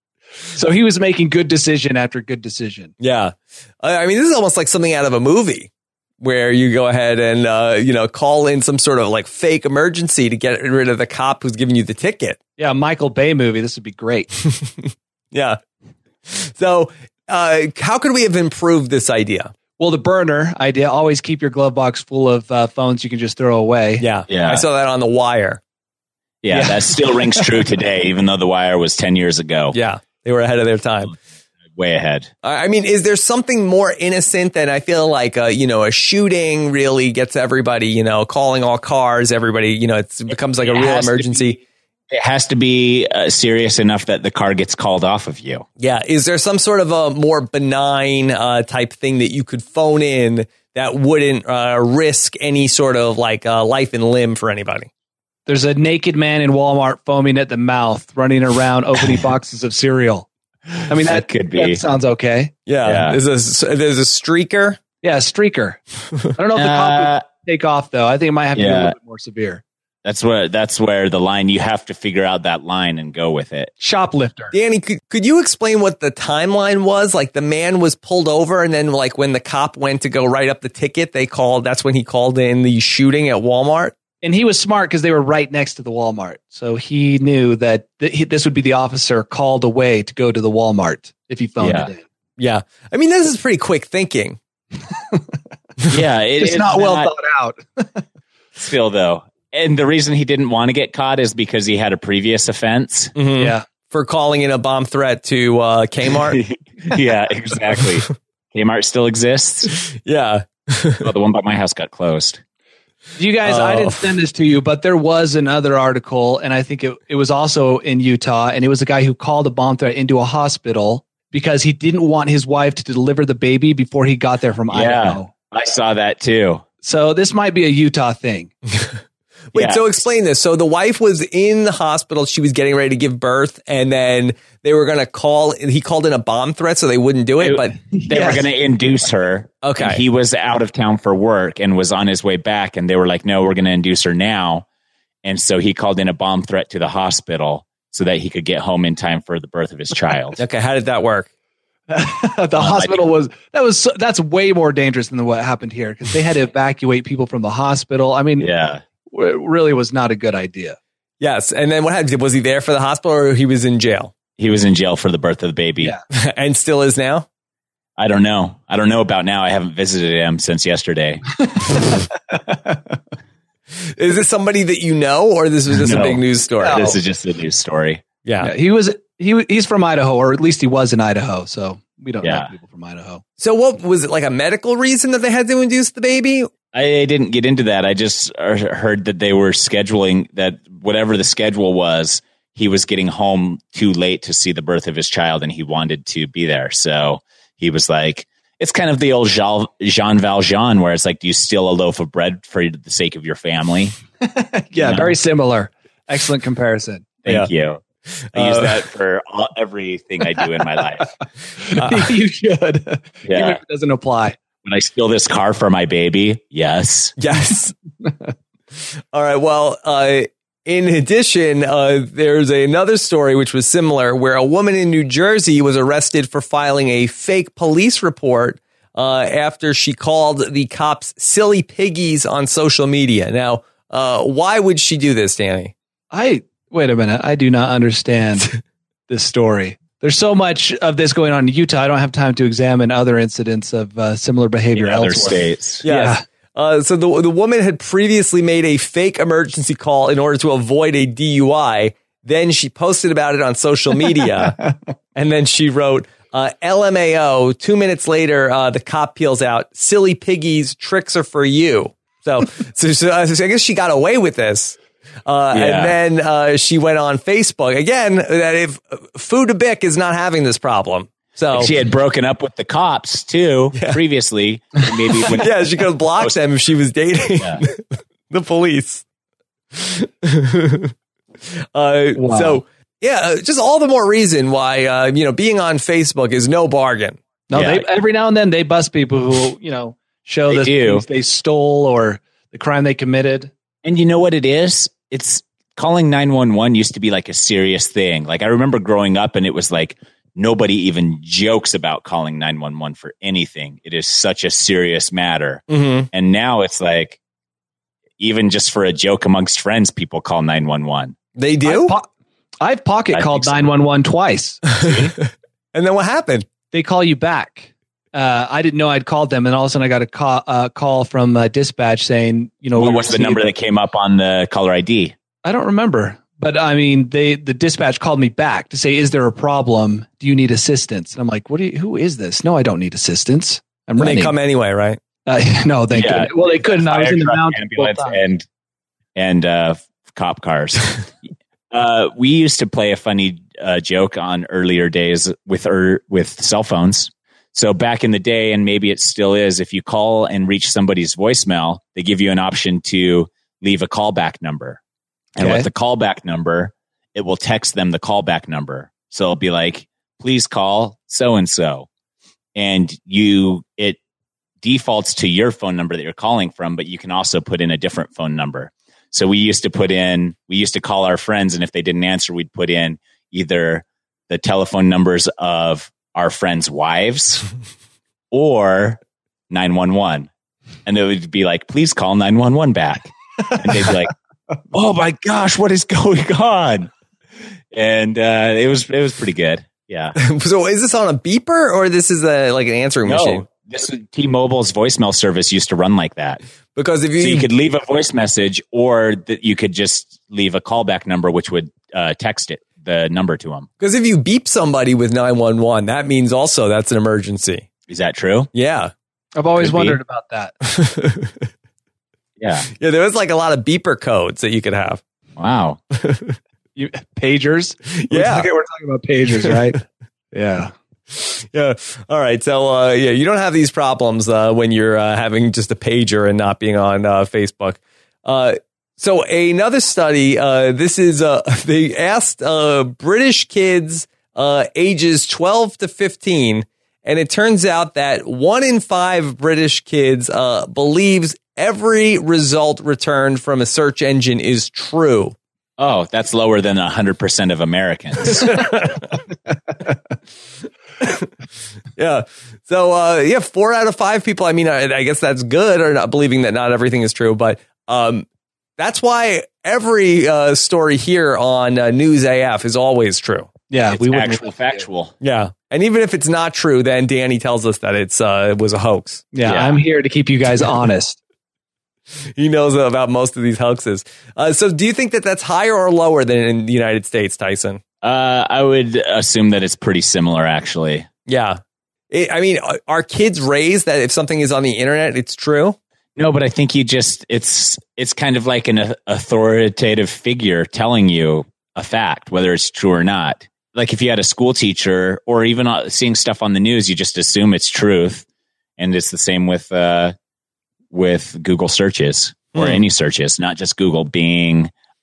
So he was making good decision after good decision. Yeah. I mean, this is almost like something out of a movie, where you go ahead and, call in some sort of like fake emergency to get rid of the cop who's giving you the ticket. Yeah, Michael Bay movie. This would be great. Yeah. So how could we have improved this idea? Well, the burner idea, always keep your glove box full of phones you can just throw away. Yeah. I saw that on The Wire. Yeah, that still rings true today, even though The Wire was 10 years ago. Yeah, they were ahead of their time. Way ahead. I mean, is there something more innocent than I feel like, a shooting really gets everybody, calling all cars, everybody, it becomes like a real emergency. It has to be serious enough that the car gets called off of you. Yeah. Is there some sort of a more benign type thing that you could phone in that wouldn't risk any sort of like life and limb for anybody? There's a naked man in Walmart foaming at the mouth, running around opening boxes of cereal. I mean, that could be. That sounds okay. Yeah. There's a streaker. Yeah, a streaker. I don't know if the cop would take off, though. I think it might have to be a little bit more severe. That's where the line, you have to figure out that line and go with it. Shoplifter. Danny, could you explain what the timeline was? Like the man was pulled over and then like when the cop went to go write up the ticket, that's when he called in the shooting at Walmart. And he was smart because they were right next to the Walmart. So he knew that this would be the officer called away to go to the Walmart if he phoned it in. Yeah. I mean, this is pretty quick thinking. Yeah. It's not well thought out. Still, though. And the reason he didn't want to get caught is because he had a previous offense. Mm-hmm. Yeah. For calling in a bomb threat to Kmart. Yeah, exactly. Kmart still exists. Yeah. Oh, the one by my house got closed. You guys, I didn't send this to you, but there was another article, and I think it was also in Utah, and it was a guy who called a bomb threat into a hospital because he didn't want his wife to deliver the baby before he got there from Idaho. I saw that too. So this might be a Utah thing. Wait, so explain this. So the wife was in the hospital. She was getting ready to give birth, and then they were going to he called in a bomb threat so they wouldn't do it, but they were going to induce her. Okay. And he was out of town for work and was on his way back, and they were like, no, we're going to induce her now. And so he called in a bomb threat to the hospital so that he could get home in time for the birth of his child. Okay. How did that work? The hospital that's way more dangerous than what happened here because they had to evacuate people from the hospital. I mean, yeah. It really was not a good idea. Yes. And then what happened? Was he there for the hospital or he was in jail? He was in jail for the birth of the baby. Yeah. And still is now? I don't know. I don't know about now. I haven't visited him since yesterday. Is this somebody that you know, or this was just a big news story? No. This is just a news story. Yeah. He's from Idaho, or at least he was in Idaho. So we don't know people from Idaho. So what was it, like a medical reason that they had to induce the baby? I didn't get into that. I just heard that they were scheduling that whatever the schedule was, he was getting home too late to see the birth of his child and he wanted to be there. So he was like, it's kind of the old Jean Valjean where it's like, do you steal a loaf of bread for the sake of your family? Yeah, very similar. Excellent comparison. Thank you. I use that for everything I do in my life. You should. Yeah. Even if it doesn't apply. When I steal this car for my baby, yes. Yes. All right. Well, in addition, there's another story which was similar where a woman in New Jersey was arrested for filing a fake police report after she called the cops silly piggies on social media. Now, why would she do this, Danny? Wait a minute. I do not understand this story. There's so much of this going on in Utah. I don't have time to examine other incidents of similar behavior in other elsewhere. states. Yes. Yeah. So the woman had previously made a fake emergency call in order to avoid a DUI. Then she posted about it on social media. And then she wrote, LMAO. 2 minutes later, the cop peels out, silly piggies, tricks are for you. So I guess she got away with this. And then she went on Facebook again that if Fu de Bic is not having this problem. So she had broken up with the cops too previously. Maybe when she could have blocked them if she was dating the police. Wow. So just all the more reason why being on Facebook is no bargain. No, every now and then they bust people who show the things they stole or the crime they committed. And you know what it is? It's calling 911 used to be like a serious thing. Like I remember growing up and it was like nobody even jokes about calling 911 for anything. It is such a serious matter. Mm-hmm. And now it's like, even just for a joke amongst friends, people call 911. They do? I've pocket called 911 twice. And then what happened? They call you back. I didn't know I'd called them, and all of a sudden I got a call from dispatch saying, what's the number that came up on the caller ID? I don't remember, but I mean, the dispatch called me back to say, "Is there a problem? Do you need assistance?" And I'm like, who is this? No, I don't need assistance. I'm running. They come anyway, right? No, they couldn't. Well, they couldn't. I was in the mountains, ambulance, and cop cars. We used to play a funny joke on earlier days with cell phones. So back in the day, and maybe it still is, if you call and reach somebody's voicemail, they give you an option to leave a callback number. And with the callback number, it will text them the callback number. So it'll be like, please call so-and-so. And it defaults to your phone number that you're calling from, but you can also put in a different phone number. So we used to call our friends, and if they didn't answer, we'd put in either the telephone numbers of our friends' wives or 911. And it would be like, please call 911 back. And they'd be like, oh my gosh, what is going on? And it was pretty good. Yeah. So is this on a beeper or this is like an answering machine? This is T-Mobile's voicemail service used to run like that. Because if you could leave a voice message, or that you could just leave a callback number, which would text the number to them. Because if you beep somebody with 911, that means also that's an emergency. Is that true? Yeah. I've always wondered about that. Yeah. Yeah, there was like a lot of beeper codes that you could have. Wow. Pagers? Yeah. We're talking about pagers, right? Yeah. Yeah. All right. So, you don't have these problems when you're having just a pager and not being on Facebook. So another study, this is, they asked British kids ages 12 to 15, and it turns out that 1 in 5 British kids believes every result returned from a search engine is true. Oh, that's lower than 100% of Americans. Yeah. So, 4 out of 5 people, I mean, I guess that's good, or not believing that not everything is true, but that's why every story here on News AF is always true. Yeah, it's actual factual. Yeah. And even if it's not true, then Danny tells us that it was a hoax. Yeah, I'm here to keep you guys honest. He knows about most of these hoaxes. So do you think that that's higher or lower than in the United States, Tyson? I would assume that it's pretty similar, actually. Yeah. Are kids raised that if something is on the internet, it's true? No, but I think it's kind of like an authoritative figure telling you a fact, whether it's true or not. Like if you had a school teacher or even seeing stuff on the news, you just assume it's truth. And it's the same with Google searches or any searches, not just Google, Bing,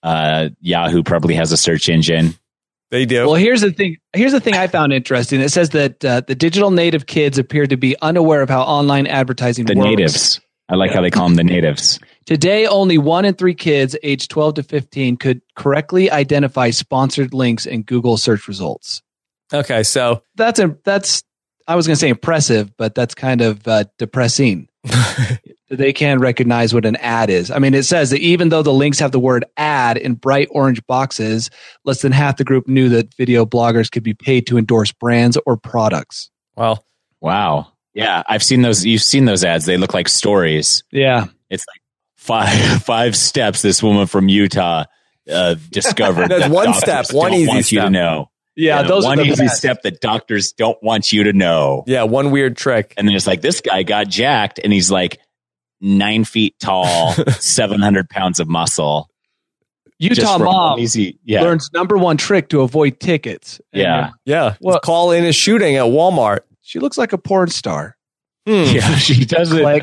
Yahoo probably has a search engine. They do. Well, here's the thing. Here's the thing I found interesting. It says that the digital native kids appear to be unaware of how online advertising The works. natives. I like how they call them the natives. Today, only 1 in 3 kids aged 12 to 15 could correctly identify sponsored links in Google search results. Okay, so That's I was going to say impressive, but that's kind of depressing. They can't recognize what an ad is. I mean, it says that even though the links have the word ad in bright orange boxes, less than half the group knew that video bloggers could be paid to endorse brands or products. well, Wow. Yeah, I've seen those. You've seen those ads. They look like stories. Yeah. It's like five steps this woman from Utah discovered. That's that one doctors step, don't one easy want you step. to know. Yeah, those one are the easy best. step that doctors don't want you to know. yeah, one weird trick. And then it's like, this guy got jacked and he's like 9 feet tall, 700 pounds of muscle. Utah Just from mom one easy, yeah. learns number one trick to avoid tickets. And, Yeah. Yeah, Well- call in a shooting at Walmart. she looks like a porn star. Yeah, she doesn't. Click.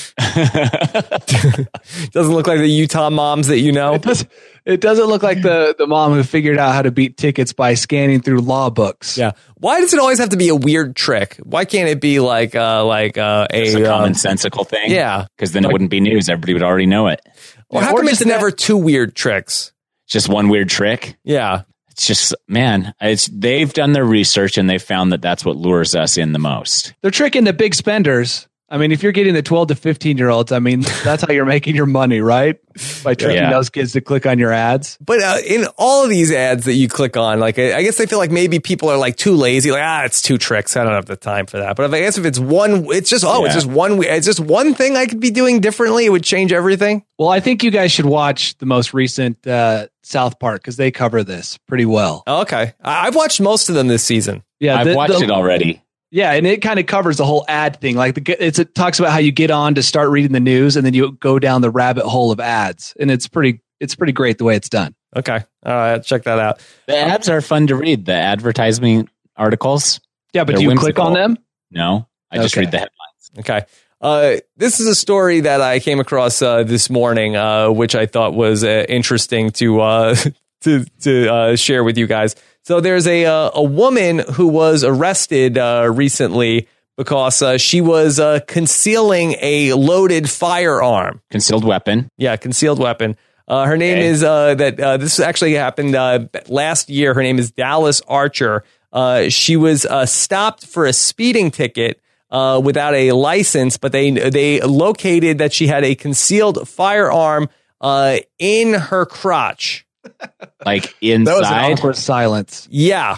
Doesn't look like the Utah moms that you know. It doesn't look like the mom who figured out how to beat tickets by scanning through law books. Yeah. Why does it always have to be a weird trick? Why can't it be like It's a commonsensical thing. yeah. Because then it wouldn't be news. Everybody would already know it. Or how Or come it's just never two weird tricks? Just one weird trick. Yeah. It's just, man, they've done their research and they found that that's what lures us in the most. They're tricking the big spenders. I mean, if you're getting the 12 to 15-year-olds, I mean, that's how you're making your money, right? By tricking Yeah. those kids to click on your ads. But in all of these ads that you click on, like I guess I feel like maybe people are like too lazy. Like, it's 2 tricks. I don't have the time for that. But I guess if it's one, it's just one thing I could be doing differently. It would change everything. Well, I think you guys should watch the most recent South Park because they cover this pretty well. Oh, okay. I've watched most of them this season. Yeah, I've watched it already. Yeah, and it kind of covers the whole ad thing. Like it talks about how you get on to start reading the news, and then you go down the rabbit hole of ads, and it's pretty great the way it's done. Okay. All right. Check that out. The ads are fun to read. The advertising articles. Yeah, but They're do you click whimsical. on them? No, I just Okay. read the headlines. Okay. This is a story that I came across this morning, which I thought was interesting to share with you guys. So there's a woman who was arrested recently because she was concealing a loaded firearm. Concealed weapon. Yeah, concealed weapon. Her name is this actually happened last year. Her name is Dallas Archer. She was stopped for a speeding ticket without a license, but they located that she had a concealed firearm in her crotch. Like That was an inside. awkward silence. Yeah.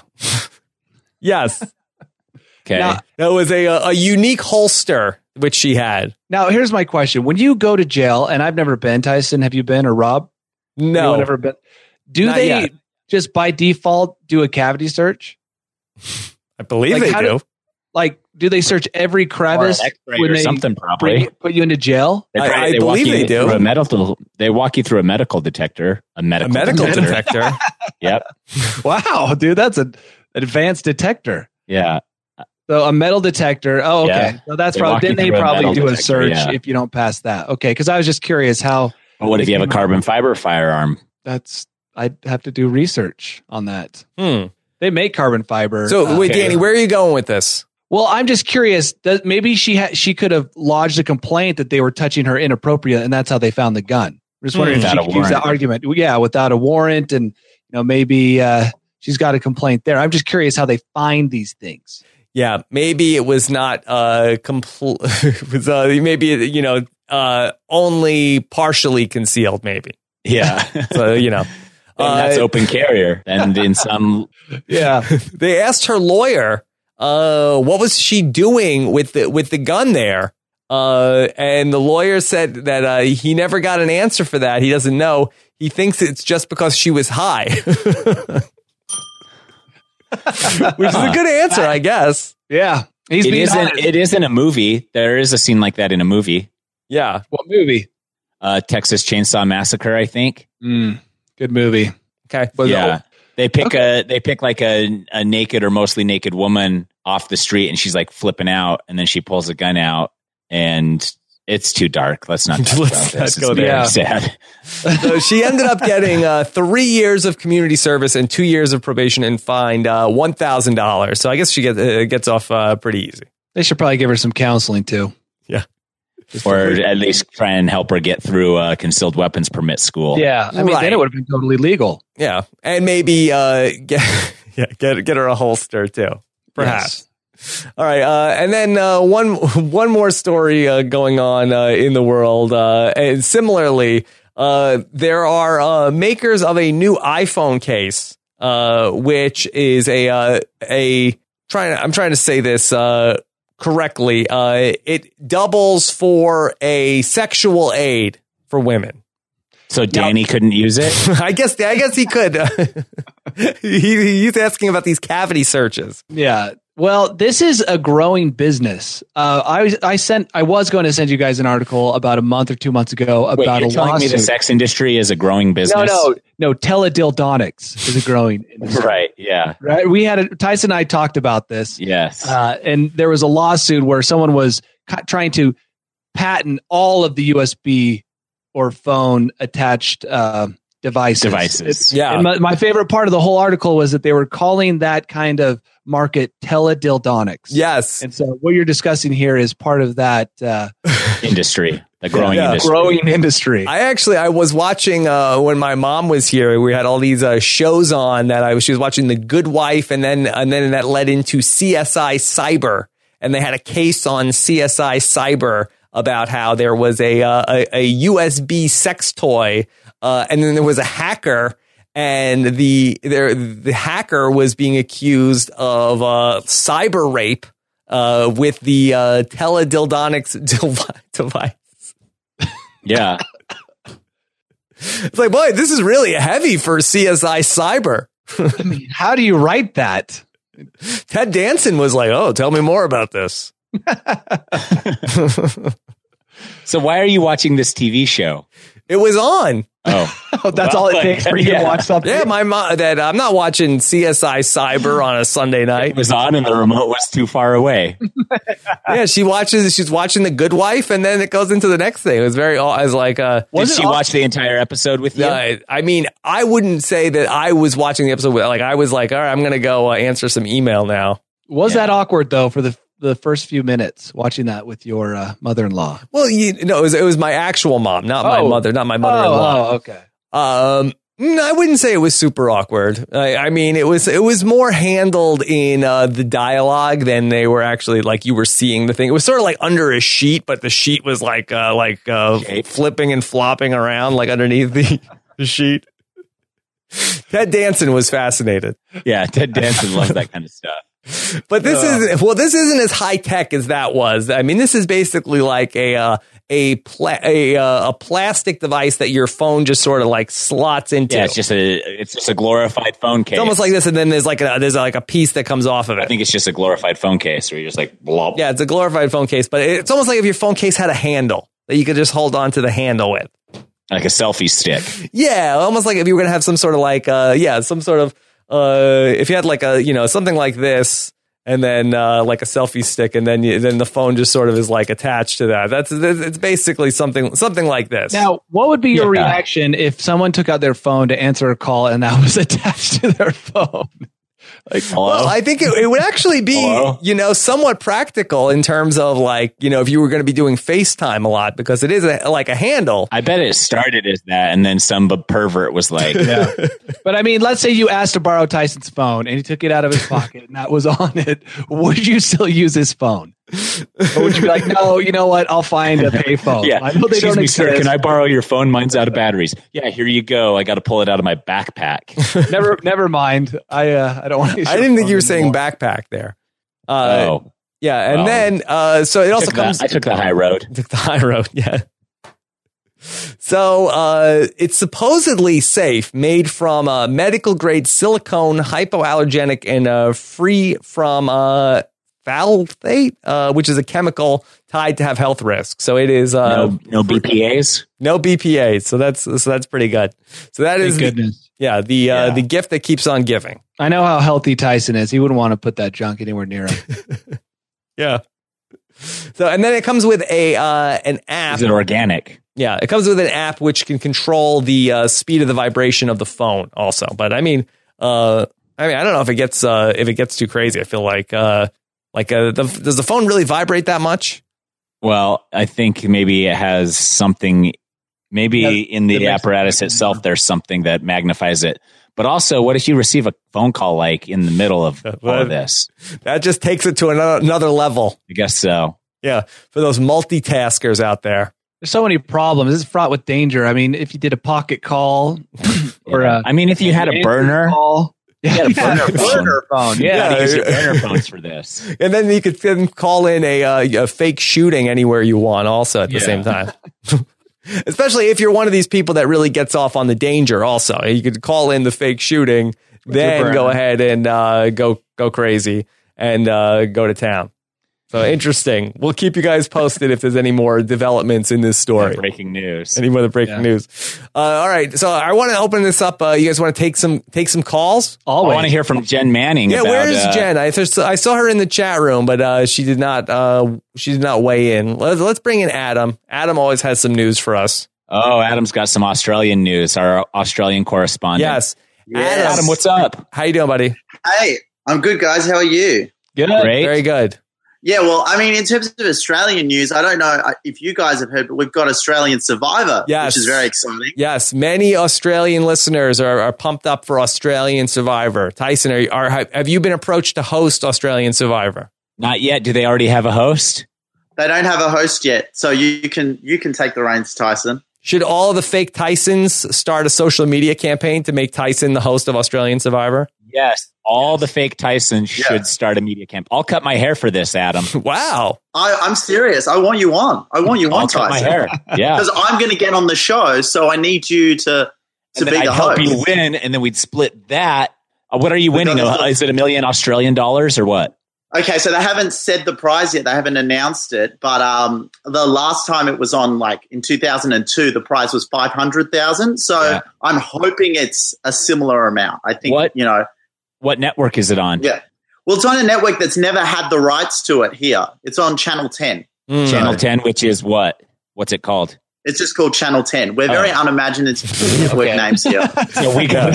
Yes. Okay. Now- That was a unique holster which she had. Now, here's my question: when you go to jail, and I've never been, Tyson, have you been, or Rob? Anyone No. ever been? Do Not they yet. just by default do a cavity search? I believe Like, they how do. Like, do they search every Or an crevice X-ray when or they something, probably. put you into jail? They I walk believe you they do. through a medical. They walk you through a medical detector. A A medical, medical detector. detector. Yep. Wow, dude, that's an advanced detector. Yeah. So a metal detector. Oh, okay. Yeah. So that's They probably walk you then they through a probably metal do a detector, search yeah. if you don't pass that. Okay, because I was just curious how But what if you have a carbon fiber firearm? that's. I'd have to do research on that. Hmm. They make carbon fiber. So wait, Okay. Danny, where are you going with this? Well, I'm just curious. Maybe she could have lodged a complaint that they were touching her inappropriate, and that's how they found the gun. I'm just wondering if Without she a could use that warrant. argument. Yeah, without a warrant, and maybe she's got a complaint there. I'm just curious how they find these things. Yeah, maybe it was not complete. It was maybe only partially concealed. Maybe Yeah. so And that's open carrier. And in some, Yeah, they asked her lawyer, what was she doing with the gun there? And the lawyer said that he never got an answer for that. He doesn't know. He thinks it's just because she was high, which is a good answer, I guess. yeah. He's it being isn't. honest. It is in a movie. There is a scene like that in a movie. Yeah. What movie? Texas Chainsaw Massacre, I think. Good movie. Okay. Yeah. They pick like a naked or mostly naked woman off the street, and she's like flipping out, and then she pulls a gun out, and It's too dark. Let's not talk Let's about this. not go It's there. very Yeah. sad. So she ended up getting 3 years of community service and 2 years of probation and fined $1,000. So I guess she gets off pretty easy. They should probably give her some counseling too. Yeah. Or at least try and help her get through concealed weapons permit school. Yeah, I mean, Right. then it would have been totally legal. Yeah. And maybe get her a holster too, perhaps. All right. And then one more story going on in the world. And similarly, there are makers of a new iPhone case, which is I'm trying to say this correctly. It doubles for a sexual aid for women. So Danny couldn't use it? I guess he could. He's asking about these cavity searches. Yeah. Well, this is a growing business. I was going to send you guys an article about a month or 2 months ago Wait, about you're a telling me lawsuit. the sex industry is a growing business? No. Teledildonics is a growing industry. Right, yeah. Right. Tyson and I talked about this. Yes. And there was a lawsuit where someone was trying to patent all of the USB or phone attached devices. Yeah. And my favorite part of the whole article was that they were calling that kind of market teledildonics. Yes. And so what you're discussing here is part of that industry, the growing industry. growing industry. I was watching when my mom was here. We had all these shows on that she was watching The Good Wife, and then that led into CSI Cyber, and they had a case on CSI Cyber about how there was a USB sex toy, and then there was a hacker. And the hacker was being accused of cyber rape with the teledildonics device. Yeah. It's like, boy, this is really heavy for CSI Cyber. I mean, how do you write that? Ted Danson was like, "Oh, tell me more about this." So why are you watching this TV show? It was on. Oh, That's all it takes for you to watch something. Yeah, my mom. I'm not watching CSI Cyber on a Sunday It night. was on and the remote was too far away. Yeah, she's watching The Good Wife, and then it goes into the next thing. It was very. I was like, Did she watch the entire episode with you? I mean, I wouldn't say that I was watching the episode. I was like, all right, I'm going to go answer some email now. Was that awkward though for the first few minutes watching that with your mother-in-law? Well, it was my actual mom, not my mother, not my mother-in-law. Oh, okay. I wouldn't say it was super awkward. I mean, it was more handled in the dialogue than they were actually like you were seeing the thing. It was sort of like under a sheet, but the sheet was like flipping and flopping around like underneath the sheet. Ted Danson was fascinated. Yeah, Ted Danson loves that kind of stuff. But this isn't as high tech as that was. I mean, this is basically like a plastic device that your phone just sort of like slots into. Yeah, it's just a glorified phone case. It's almost like this, and then there's like a piece that comes off of it. I think it's just a glorified phone case where you're just like blop. Yeah, it's a glorified phone case, but it's almost like if your phone case had a handle that you could just hold on to the handle with. Like a selfie stick. Yeah, almost like if you were gonna have some sort of like if you had like something like this, and then like a selfie stick, and then the phone just sort of is like attached to that. It's basically something like this. Now, what would be your reaction if someone took out their phone to answer a call and that was attached to their phone? Like, well, I think it would actually be, somewhat practical in terms of like, if you were going to be doing FaceTime a lot, because it is like a handle. I bet it started as that, and then some pervert was like, yeah. But I mean, let's say you asked to borrow Tyson's phone and he took it out of his pocket and that was on it. Would you still use his phone? Or would you be like, no, you know what? I'll find a payphone. Yeah. I know they Excuse don't me, exist. sir. Can I borrow your phone? Mine's out of batteries. Yeah, here you go. I got to pull it out of my backpack. Never mind. I don't want to. I didn't think you were saying backpack there. Yeah, and then so it also comes. I took the high road. Took the high road. Yeah. So it's supposedly safe, made from medical grade silicone, hypoallergenic, and free from phthalate, which is a chemical tied to have health risks. So it is no BPAs. No BPAs. So that's pretty good. So that is goodness. The gift that keeps on giving. I know how healthy Tyson is. He wouldn't want to put that junk anywhere near him. Yeah. So, and then it comes with an app. Is it organic? Yeah, it comes with an app which can control the speed of the vibration of the phone also. But I don't know if it gets too crazy. I feel like does the phone really vibrate that much? Well, I think maybe it has something. Maybe in the apparatus itself, there's something that magnifies it. But also, what if you receive a phone call like in the middle of all of this? That just takes it to another level. I guess so. Yeah, for those multitaskers out there. There's so many problems. This is fraught with danger. I mean, if you did a pocket call or if you had a burner call. Yeah, burner phone. Yeah, use your burner phones for this. And then you could then call in a fake shooting anywhere you want also at the same time. Especially if you're one of these people that really gets off on the danger also. You could call in the fake shooting, then go ahead and go crazy and go to town. So interesting. We'll keep you guys posted if there's any more developments in this story. Breaking news. Any more breaking news. All right. So I want to open this up. You guys want to take some calls? Always. I want to hear from Jen Manning. Yeah, where is Jen? I saw her in the chat room, but she did not weigh in. Let's bring in Adam. Adam always has some news for us. Oh, Adam's got some Australian news. Our Australian correspondent. Yes. Adam, what's up? How you doing, buddy? Hey, I'm good, guys. How are you? Good. Great. Very good. Yeah, well, I mean, in terms of Australian news, I don't know if you guys have heard, but we've got Australian Survivor, which is very exciting. Yes, many Australian listeners are pumped up for Australian Survivor. Tyson, have you been approached to host Australian Survivor? Not yet. Do they already have a host? They don't have a host yet, so you can take the reins, Tyson. Should all of the fake Tysons start a social media campaign to make Tyson the host of Australian Survivor? Yes. All the fake Tysons should start a media campaign. I'll cut my hair for this, Adam. Wow. I'm serious. I want you on. Tyson. Cut my hair. Yeah. Because I'm going to get on the show, so I need you to be the host. Help you win, and then we'd split that. What are you winning? Is it $1 million Australian dollars or what? Okay, so they haven't said the prize yet. They haven't announced it. But the last time it was on, like in 2002, the prize was $500,000. So I'm hoping it's a similar amount. I think What network is it on? Yeah, well, it's on a network that's never had the rights to it here. It's on Channel 10. Channel 10, which is what? What's it called? It's just called Channel 10. We're very unimaginative network names here. So we got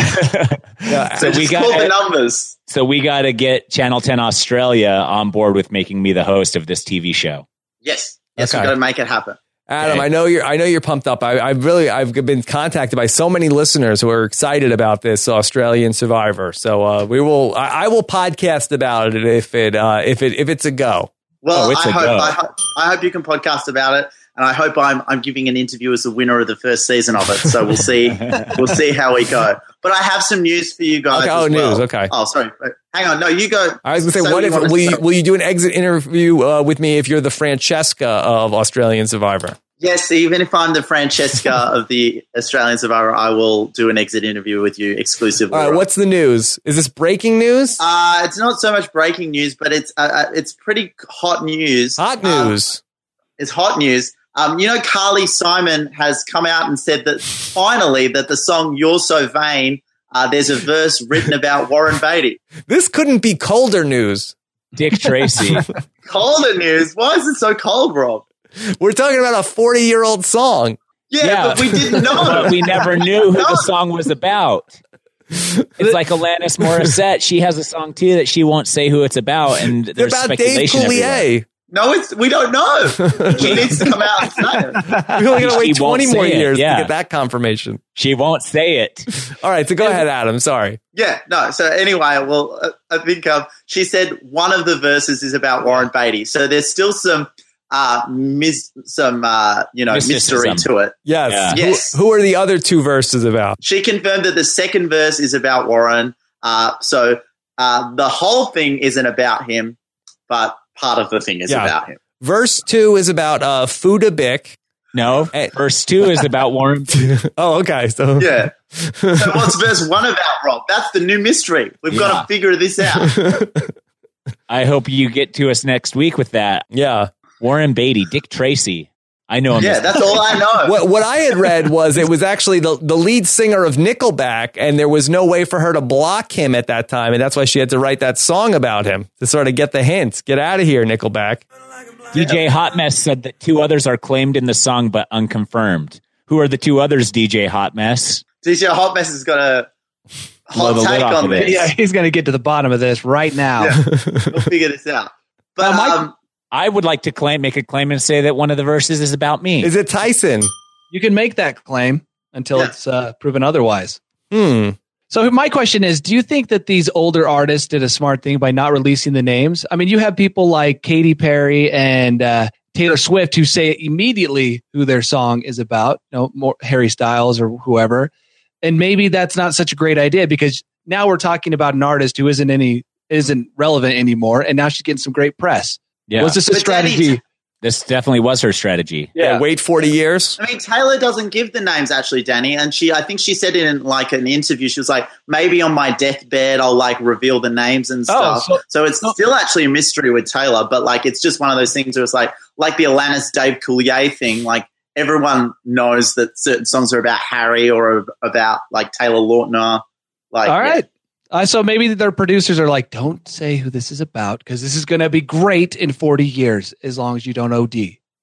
the numbers. So we got to get Channel 10 Australia on board with making me the host of this TV show. Yes, we've got to make it happen. Adam, I know you're pumped up. I've been contacted by so many listeners who are excited about this Australian Survivor. So I will podcast about it if it's a go. Well, I hope you can podcast about it, and I hope I'm giving an interview as the winner of the first season of it. So we'll see how we go. But I have some news for you guys. Okay, news. Okay. Oh, sorry. Hang on. No, you go. I was going to say, will you do an exit interview with me if you're the Francesca of Australian Survivor? Yes, even if I'm the Francesca of the Australian Survivor, I will do an exit interview with you exclusively. All right, what's the news? Is this breaking news? It's not so much breaking news, but it's pretty hot news. Hot news. It's hot news. Carly Simon has come out and said that finally that the song "You're So Vain," there's a verse written about Warren Beatty. This couldn't be colder news. Dick Tracy. Colder news? Why is it so cold, Rob? We're talking about a 40-year-old song. Yeah, but we didn't know. But we never knew who the song was about. It's like Alanis Morissette. She has a song too that she won't say who it's about, and there's about speculation Dave Coulier. No, we don't know. He needs to come out and say it. We're only going to wait 20 more years to get that confirmation. She won't say it. All right, so go ahead, Adam. Sorry. Yeah, no. So anyway, well, I think she said one of the verses is about Warren Beatty. So there's still some mystery to it. Yes. Yeah. Yes. Who are the other two verses about? She confirmed that the second verse is about Warren. So the whole thing isn't about him, but part of the thing is about him. Verse 2 is about Fuda Bick. No, verse 2 is about Warren. Oh, okay. So yeah. So what's verse 1 about, Rob? That's the new mystery. We've got to figure this out. I hope you get to us next week with that. Yeah. Warren Beatty, Dick Tracy. I know him. Yeah, that's all I know. What I had read was it was actually the lead singer of Nickelback, and there was no way for her to block him at that time, and that's why she had to write that song about him to sort of get the hint. Get out of here, Nickelback. DJ Hot Mess said that 2 others are claimed in the song but unconfirmed. Who are the 2 others, DJ Hot Mess? DJ Hot Mess has got a Blow the hot lid take off on of this. this. Yeah, he's going to get to the bottom of this right now. Yeah, we'll figure this out. But I would like to make a claim and say that one of the verses is about me. Is it Tyson? You can make that claim until it's proven otherwise. So my question is, do you think that these older artists did a smart thing by not releasing the names? I mean, you have people like Katy Perry and Taylor Swift who say immediately who their song is about, more Harry Styles or whoever. And maybe that's not such a great idea because now we're talking about an artist who isn't relevant anymore, and now she's getting some great press. Yeah. Was this a strategy? This definitely was her strategy. Yeah, wait 40 years. I mean, Taylor doesn't give the names actually, Danny, and I think she said in like an interview, she was like, maybe on my deathbed I'll like reveal the names and stuff. So it's still actually a mystery with Taylor, but like it's just one of those things where it's like the Alanis Dave Coulier thing. Like everyone knows that certain songs are about Harry or about like Taylor Lautner. Like, all right. So maybe their producers are like, don't say who this is about because this is going to be great in 40 years as long as you don't OD.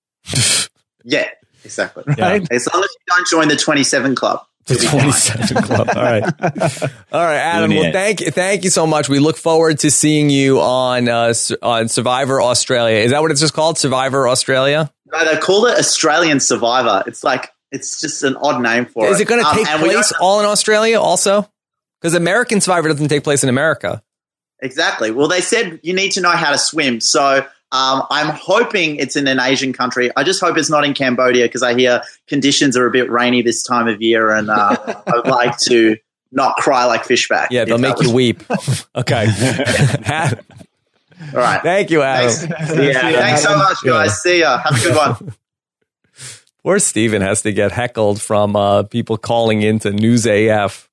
Yeah, exactly. Right? As long as you don't join the 27 Club. The 27 Club. All right. All right, Adam. Well, thank you so much. We look forward to seeing you on Survivor Australia. Is that what it's just called? Survivor Australia? No, they call it Australian Survivor. It's just an odd name for it. Is it going to take place all in Australia also? Because American Survivor doesn't take place in America. Exactly. Well, they said you need to know how to swim. So I'm hoping it's in an Asian country. I just hope it's not in Cambodia because I hear conditions are a bit rainy this time of year and I'd like to not cry like Fishback. Yeah, they'll make you weep. Okay. All right. Thank you, Adam. Thanks so much, guys. See ya. Have a good one. Poor Steven has to get heckled from people calling into News AF.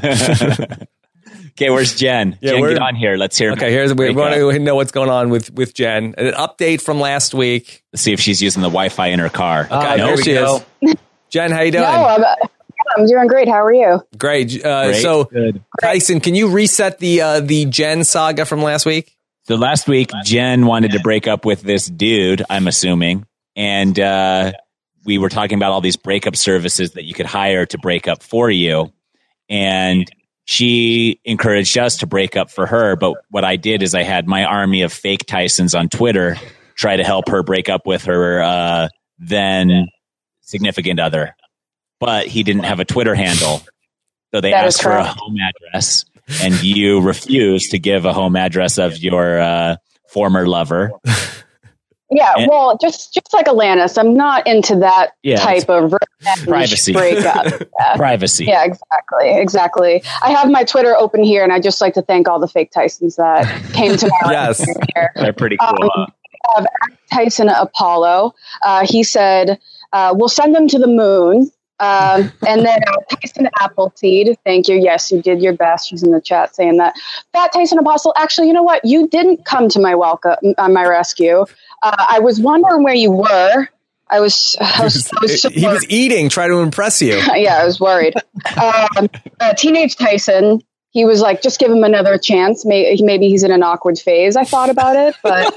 Okay, where's Jen? Yeah, Jen, get on here. Let's hear. Okay, we want to know what's going on with Jen. An update from last week. Let's see if she's using the Wi-Fi in her car. Okay, here she is. Jen, how you doing? I'm doing great. How are you? Great. So, good. Tyson, can you reset the Jen saga from last week? So last week, Jen wanted to break up with this dude, I'm assuming, and we were talking about all these breakup services that you could hire to break up for you. And she encouraged us to break up for her. But what I did is I had my army of fake Tysons on Twitter try to help her break up with her then significant other. But he didn't have a Twitter handle. So they asked for a home address. And you refused to give a home address of your former lover. Yeah, well, just like Alanis, I'm not into that type of privacy breakup. Yeah. Privacy. Yeah, exactly. I have my Twitter open here, and I just like to thank all the fake Tysons that came to my yes, here. They're pretty cool. I have Tyson Apollo. He said, "We'll send them to the moon." And then Tyson Appleseed, thank you. Yes, you did your best. She's in the chat saying that. Fat Tyson Apostle, actually, you know what? You didn't come to my my rescue. I was wondering where you were. I was he was eating, trying to impress you. Yeah, I was worried. Teenage Tyson, he was like, just give him another chance. Maybe he's in an awkward phase. I thought about it,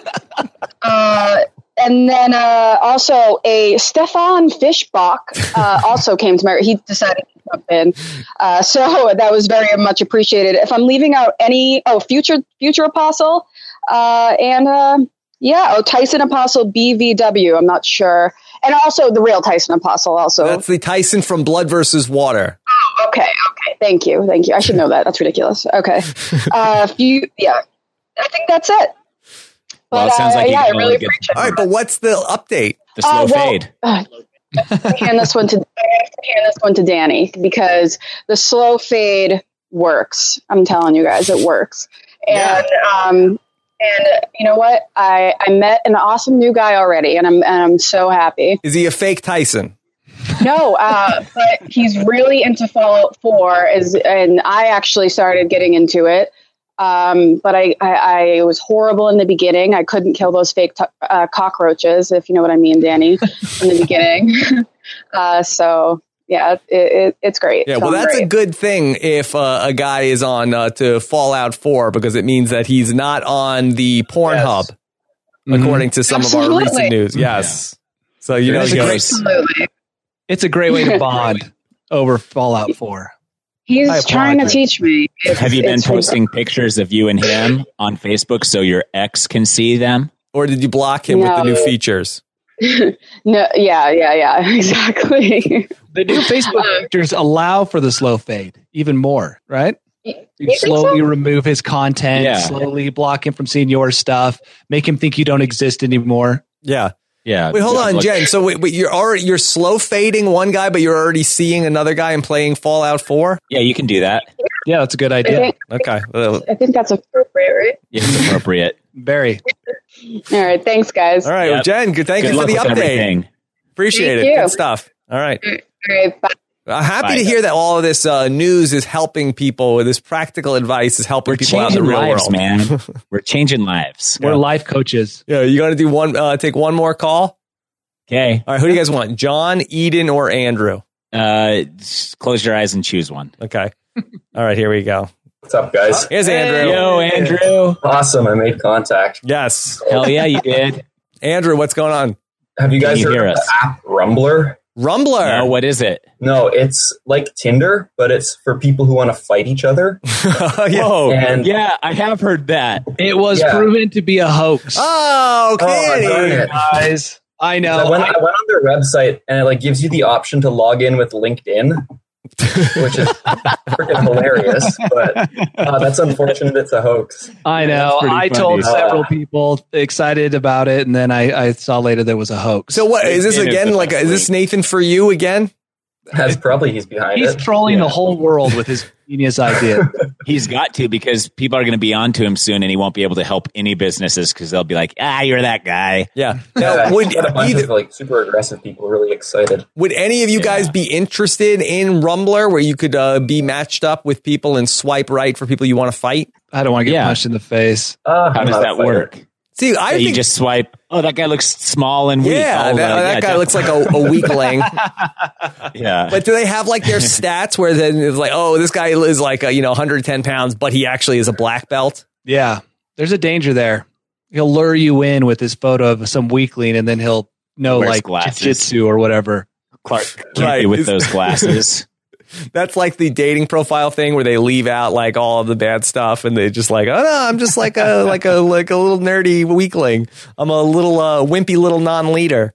but and then also a Stefan Fischbach also came to my. He decided to jump in, so that was very much appreciated. If I'm leaving out any future Apostle, Tyson Apostle BVW. I'm not sure, and also the real Tyson Apostle. Also, that's the Tyson from Blood versus Water. Oh, okay. Thank you. I should know that. That's ridiculous. Okay. I think that's it. Well, it sounds like I really appreciate it. All right, but what's the update? The slow fade. I have to hand this one to Danny because the slow fade works. I'm telling you guys, it works. And you know what? I met an awesome new guy already, and I'm so happy. Is he a fake Tyson? No, but he's really into Fallout 4, and I actually started getting into it. But I was horrible in the beginning. I couldn't kill those fake cockroaches, if you know what I mean, Danny, in the beginning. So yeah, it's great. Yeah, well, that's a good thing if a guy is on to Fallout 4, because it means that he's not on the Pornhub, according to some of our recent news. Yes. Yeah. So, you know, it's a great way to bond over Fallout 4. He's trying to teach me. Have you been posting pictures of you and him on Facebook so your ex can see them? Or did you block him with the new features? No, yeah, exactly. The new Facebook features allow for the slow fade even more, right? You slowly remove his content, slowly block him from seeing your stuff, make him think you don't exist anymore. Yeah. Yeah. Wait, hold on, Jen. So wait, you're slow fading one guy, but you're already seeing another guy and playing Fallout 4? Yeah, you can do that. Yeah, that's a good idea. Okay. I think that's appropriate, right? Yeah, it's appropriate. Very. All right. Thanks, guys. All right. Well, Jen, thank you for the update. Everything. Appreciate it. Good stuff. All right. All right. Bye. Happy to hear that all of this news is helping people. This practical advice is helping people out in the real world, man. We're changing lives. We're life coaches. Yeah, you got to do take one more call. Okay. All right. Who do you guys want? John, Eden, or Andrew? Just close your eyes and choose one. Okay. All right. Here we go. What's up, guys? Here's Andrew. Yo, Andrew. Awesome. I made contact. Yes. Hell yeah, you did. Andrew, what's going on? Have you guys heard of the app Rumbler? Rumbler? No, what is it? No, it's like Tinder, but it's for people who want to fight each other. Whoa. And yeah, I have heard that. It was proven to be a hoax. Oh, okay. Guys. I know. I went on their website, and it like gives you the option to log in with LinkedIn, which is freaking hilarious. But that's unfortunate. It's a hoax. I know. I told several people excited about it, and then I saw later there was a hoax. So what is this again? Is this Nathan for you again? He's behind it. He's trolling the whole world with his genius idea. He's got to, because people are going to be on to him soon, and he won't be able to help any businesses because they'll be like, you're that guy. Yeah. Now, would a bunch of like super aggressive people really excited. Would any of you guys be interested in Rumbler, where you could be matched up with people and swipe right for people you want to fight? I don't want to get punched in the face. How does that work? See, I think you just swipe. Oh, that guy looks small and weak. Yeah, that guy looks like a weakling. Yeah. But do they have like their stats where then it's like, oh, this guy is like 110 pounds, but he actually is a black belt? Yeah, there's a danger there. He'll lure you in with his photo of some weakling, and then he'll know like jiu-jitsu or whatever. Clark can't be with those glasses. That's like the dating profile thing where they leave out like all of the bad stuff, and they just like, oh no, I'm just like a little nerdy weakling. I'm a little wimpy little non-leader,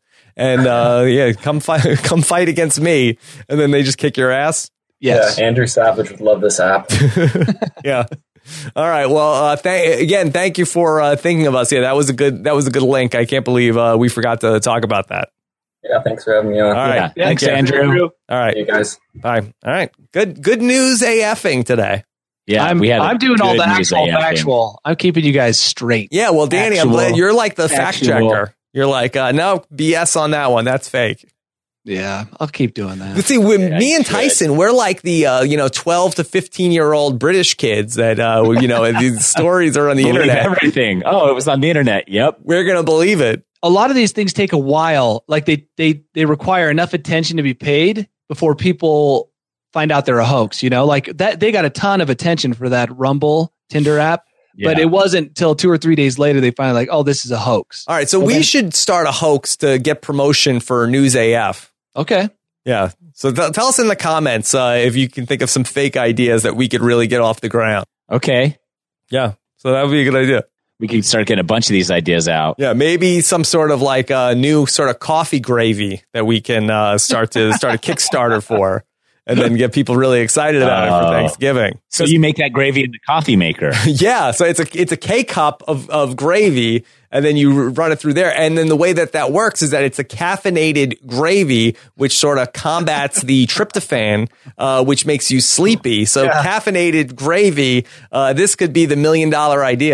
and come fight against me, and then they just kick your ass. Yes. Yeah, Andrew Savage would love this app. Yeah. All right. Well, thank you for thinking of us. Yeah, that was a good link. I can't believe we forgot to talk about that. Yeah, thanks for having me on. All right. Yeah, thanks, Andrew. All right. Hey, guys. Bye. All right. Good news AFing today. Yeah, I'm doing all the actual factual. I'm keeping you guys straight. Yeah, well, Danny, I'm glad you're like the fact checker. You're like, no, BS on that one. That's fake. Yeah, I'll keep doing that. But see, me and Tyson, we're like the 12 to 15-year-old British kids that these stories are on the internet. Everything. Oh, it was on the internet. Yep. We're gonna believe it. A lot of these things take a while. Like they require enough attention to be paid before people find out they're a hoax. Like that they got a ton of attention for that Rumble Tinder app. Yeah. But it wasn't until 2 or 3 days later they finally like, oh, this is a hoax. All right, so we should start a hoax to get promotion for News AF. Okay. Yeah. So tell us in the comments if you can think of some fake ideas that we could really get off the ground. Okay. Yeah. So that would be a good idea. We could start getting a bunch of these ideas out. Yeah, maybe some sort of like a new sort of coffee gravy that we can start a Kickstarter for, and then get people really excited about it for Thanksgiving. So you make that gravy in the coffee maker. Yeah, so it's a K-cup of gravy, and then you run it through there. And then the way that works is that it's a caffeinated gravy, which sort of combats the tryptophan, which makes you sleepy. So caffeinated gravy, this could be the $1 million idea.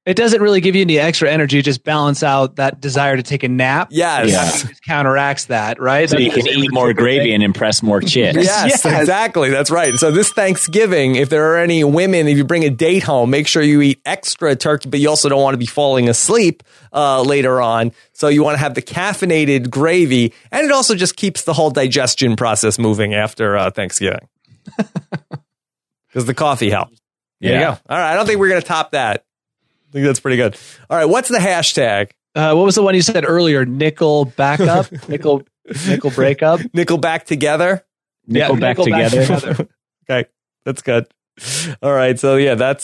It doesn't really give you any extra energy. Just balance out that desire to take a nap. Yes. Yeah. It just counteracts that, right? So you can eat more gravy and impress more chicks. Yes, exactly. That's right. So this Thanksgiving, if there are any women, if you bring a date home, make sure you eat extra turkey, but you also don't want to be falling asleep later on. So you want to have the caffeinated gravy, and it also just keeps the whole digestion process moving after Thanksgiving. Because the coffee helps. There you go. All right. I don't think we're going to top that. I think that's pretty good. All right. What's the hashtag? What was the one you said earlier? Nickel backup? nickel breakup? Nickel back together? Nickel back together. Okay. That's good. All right. So, yeah, that's...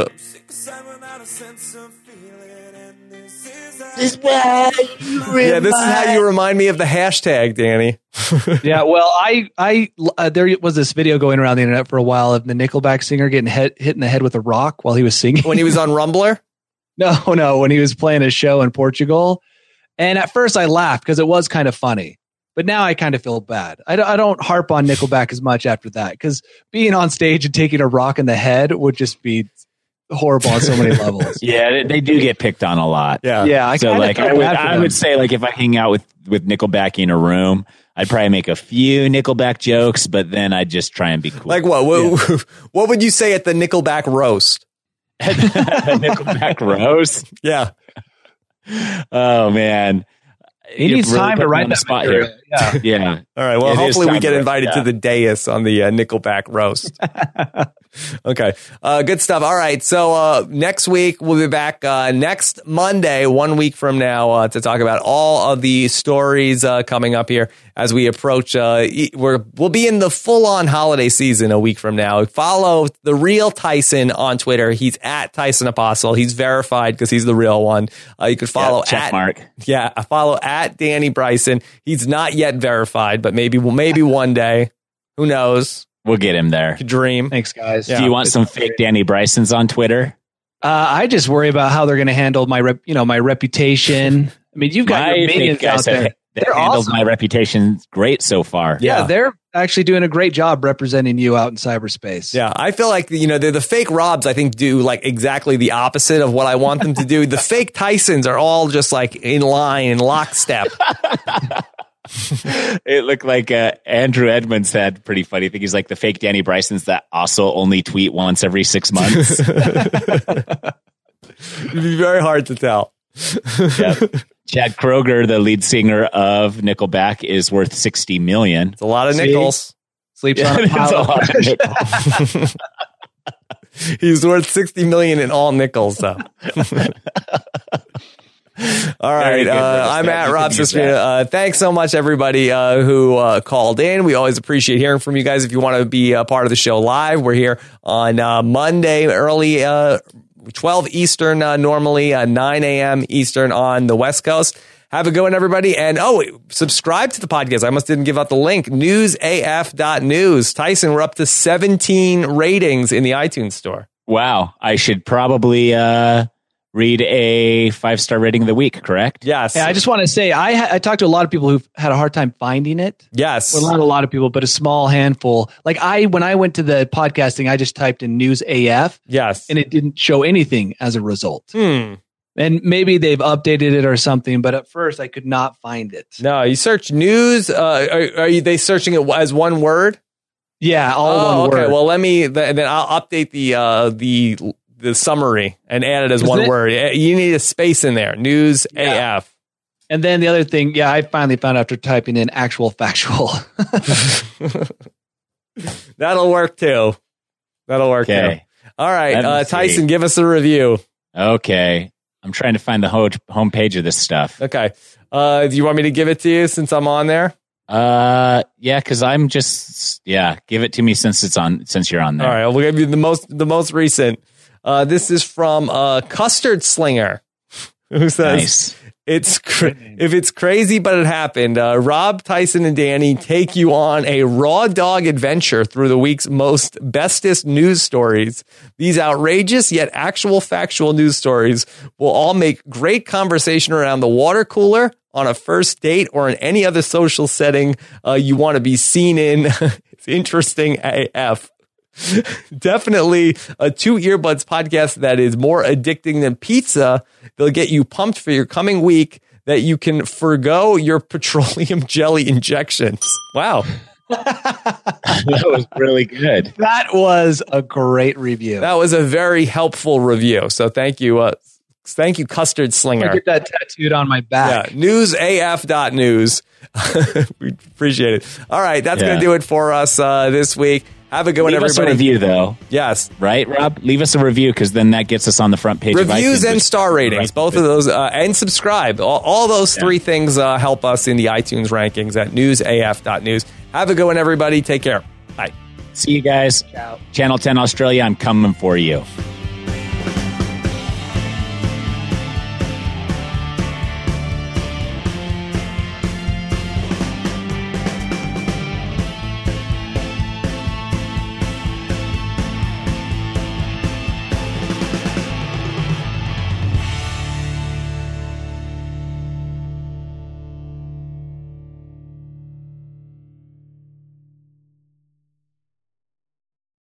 This is how you remind me of the hashtag, Danny. Yeah, well, I there was this video going around the internet for a while of the Nickelback singer getting hit in the head with a rock while he was singing. When he was on Rumbler? No, when he was playing a show in Portugal. And at first I laughed because it was kind of funny. But now I kind of feel bad. I don't harp on Nickelback as much after that because being on stage and taking a rock in the head would just be horrible on so many levels. Yeah, they do get picked on a lot. Yeah. So like I would say like if I hang out with Nickelback in a room, I'd probably make a few Nickelback jokes, but then I'd just try and be cool. Like what? What would you say at the Nickelback roast? Nickelback roast? Yeah. Oh man. He needs really time to write that spot material. here. Yeah. All right. Well, hopefully we get invited to the dais on the Nickelback roast. Okay. Good stuff. All right. So next week we'll be back next Monday, 1 week from now, to talk about all of the stories coming up here as we approach. We'll be in the full-on holiday season a week from now. Follow the real Tyson on Twitter. He's at Tyson Apostle. He's verified because he's the real one. You could follow follow at Danny Bryson. He's not yet verified, but maybe one day. Who knows? We'll get him there. Dream. Thanks, guys. Do you want some fake Danny Brysons on Twitter? I just worry about how they're going to handle my reputation. I mean, you've got your minions out there. They're handled awesome. My reputation great so far. Yeah, they're actually doing a great job representing you out in cyberspace. Yeah, I feel like they're the fake Robs. I think do like exactly the opposite of what I want them to do. The fake Tysons are all just like in line in lockstep. It looked like Andrew Edmonds had a pretty funny thing. He's like the fake Danny Brysons that also only tweet once every 6 months. It'd be very hard to tell. Yep. Chad Kroeger, the lead singer of Nickelback, is worth $60 million. It's a lot of nickels. Sleeps on a pile of lot of nickels. He's worth $60 million in all nickels, though. All right. I'm at Rob Sister. Thanks so much, everybody who called in. We always appreciate hearing from you guys. If you want to be a part of the show live, we're here on Monday, early 12 Eastern, normally 9 a.m. Eastern on the West Coast. Have a good one, everybody. And subscribe to the podcast. I almost didn't give out the link. Newsaf.news. Tyson, we're up to 17 ratings in the iTunes store. Wow. I should probably read a 5-star rating of the week, correct? Yes. Yeah, I just want to say, I talked to a lot of people who've had a hard time finding it. Yes. Well, not a lot of people, but a small handful. Like when I went to the podcasting, I just typed in News AF. Yes. And it didn't show anything as a result. And maybe they've updated it or something, but at first I could not find it. No, you search news. Are they searching it as one word? Yeah, all one word. Well, then I'll update the summary and add it as one word. You need a space in there. News AF. And then the other thing, I finally found after typing in actual factual. That'll work too. Too. All right, Tyson, give us a review. Okay. I'm trying to find the homepage of this stuff. Okay. Do you want me to give it to you since I'm on there? Yeah, because I'm just give it to me since you're on there. All right, we'll give you the most recent. This is from Custard Slinger, who says, if it's crazy, but it happened. Rob, Tyson, and Danny take you on a raw dog adventure through the week's bestest news stories. These outrageous yet actual factual news stories will all make great conversation around the water cooler, on a first date, or in any other social setting you want to be seen in. It's interesting AF. Definitely a 2 Earbuds podcast that is more addicting than pizza. They'll get you pumped for your coming week that you can forgo your petroleum jelly injections. Wow. That was really good. That was a great review. That was a very helpful review. So thank you. Thank you, Custard Slinger. I get that tattooed on my back. Yeah, newsaf.news. We appreciate it. All right, that's going to do it for us this week. Have a good one, everybody. Leave us a review, though. Yes. Right, Rob? Leave us a review because then that gets us on the front page of iTunes. Reviews and star ratings, both of those, and subscribe. All those three things help us in the iTunes rankings at newsaf.news. Have a good one, everybody. Take care. Bye. See you guys. Ciao. Channel 10 Australia, I'm coming for you.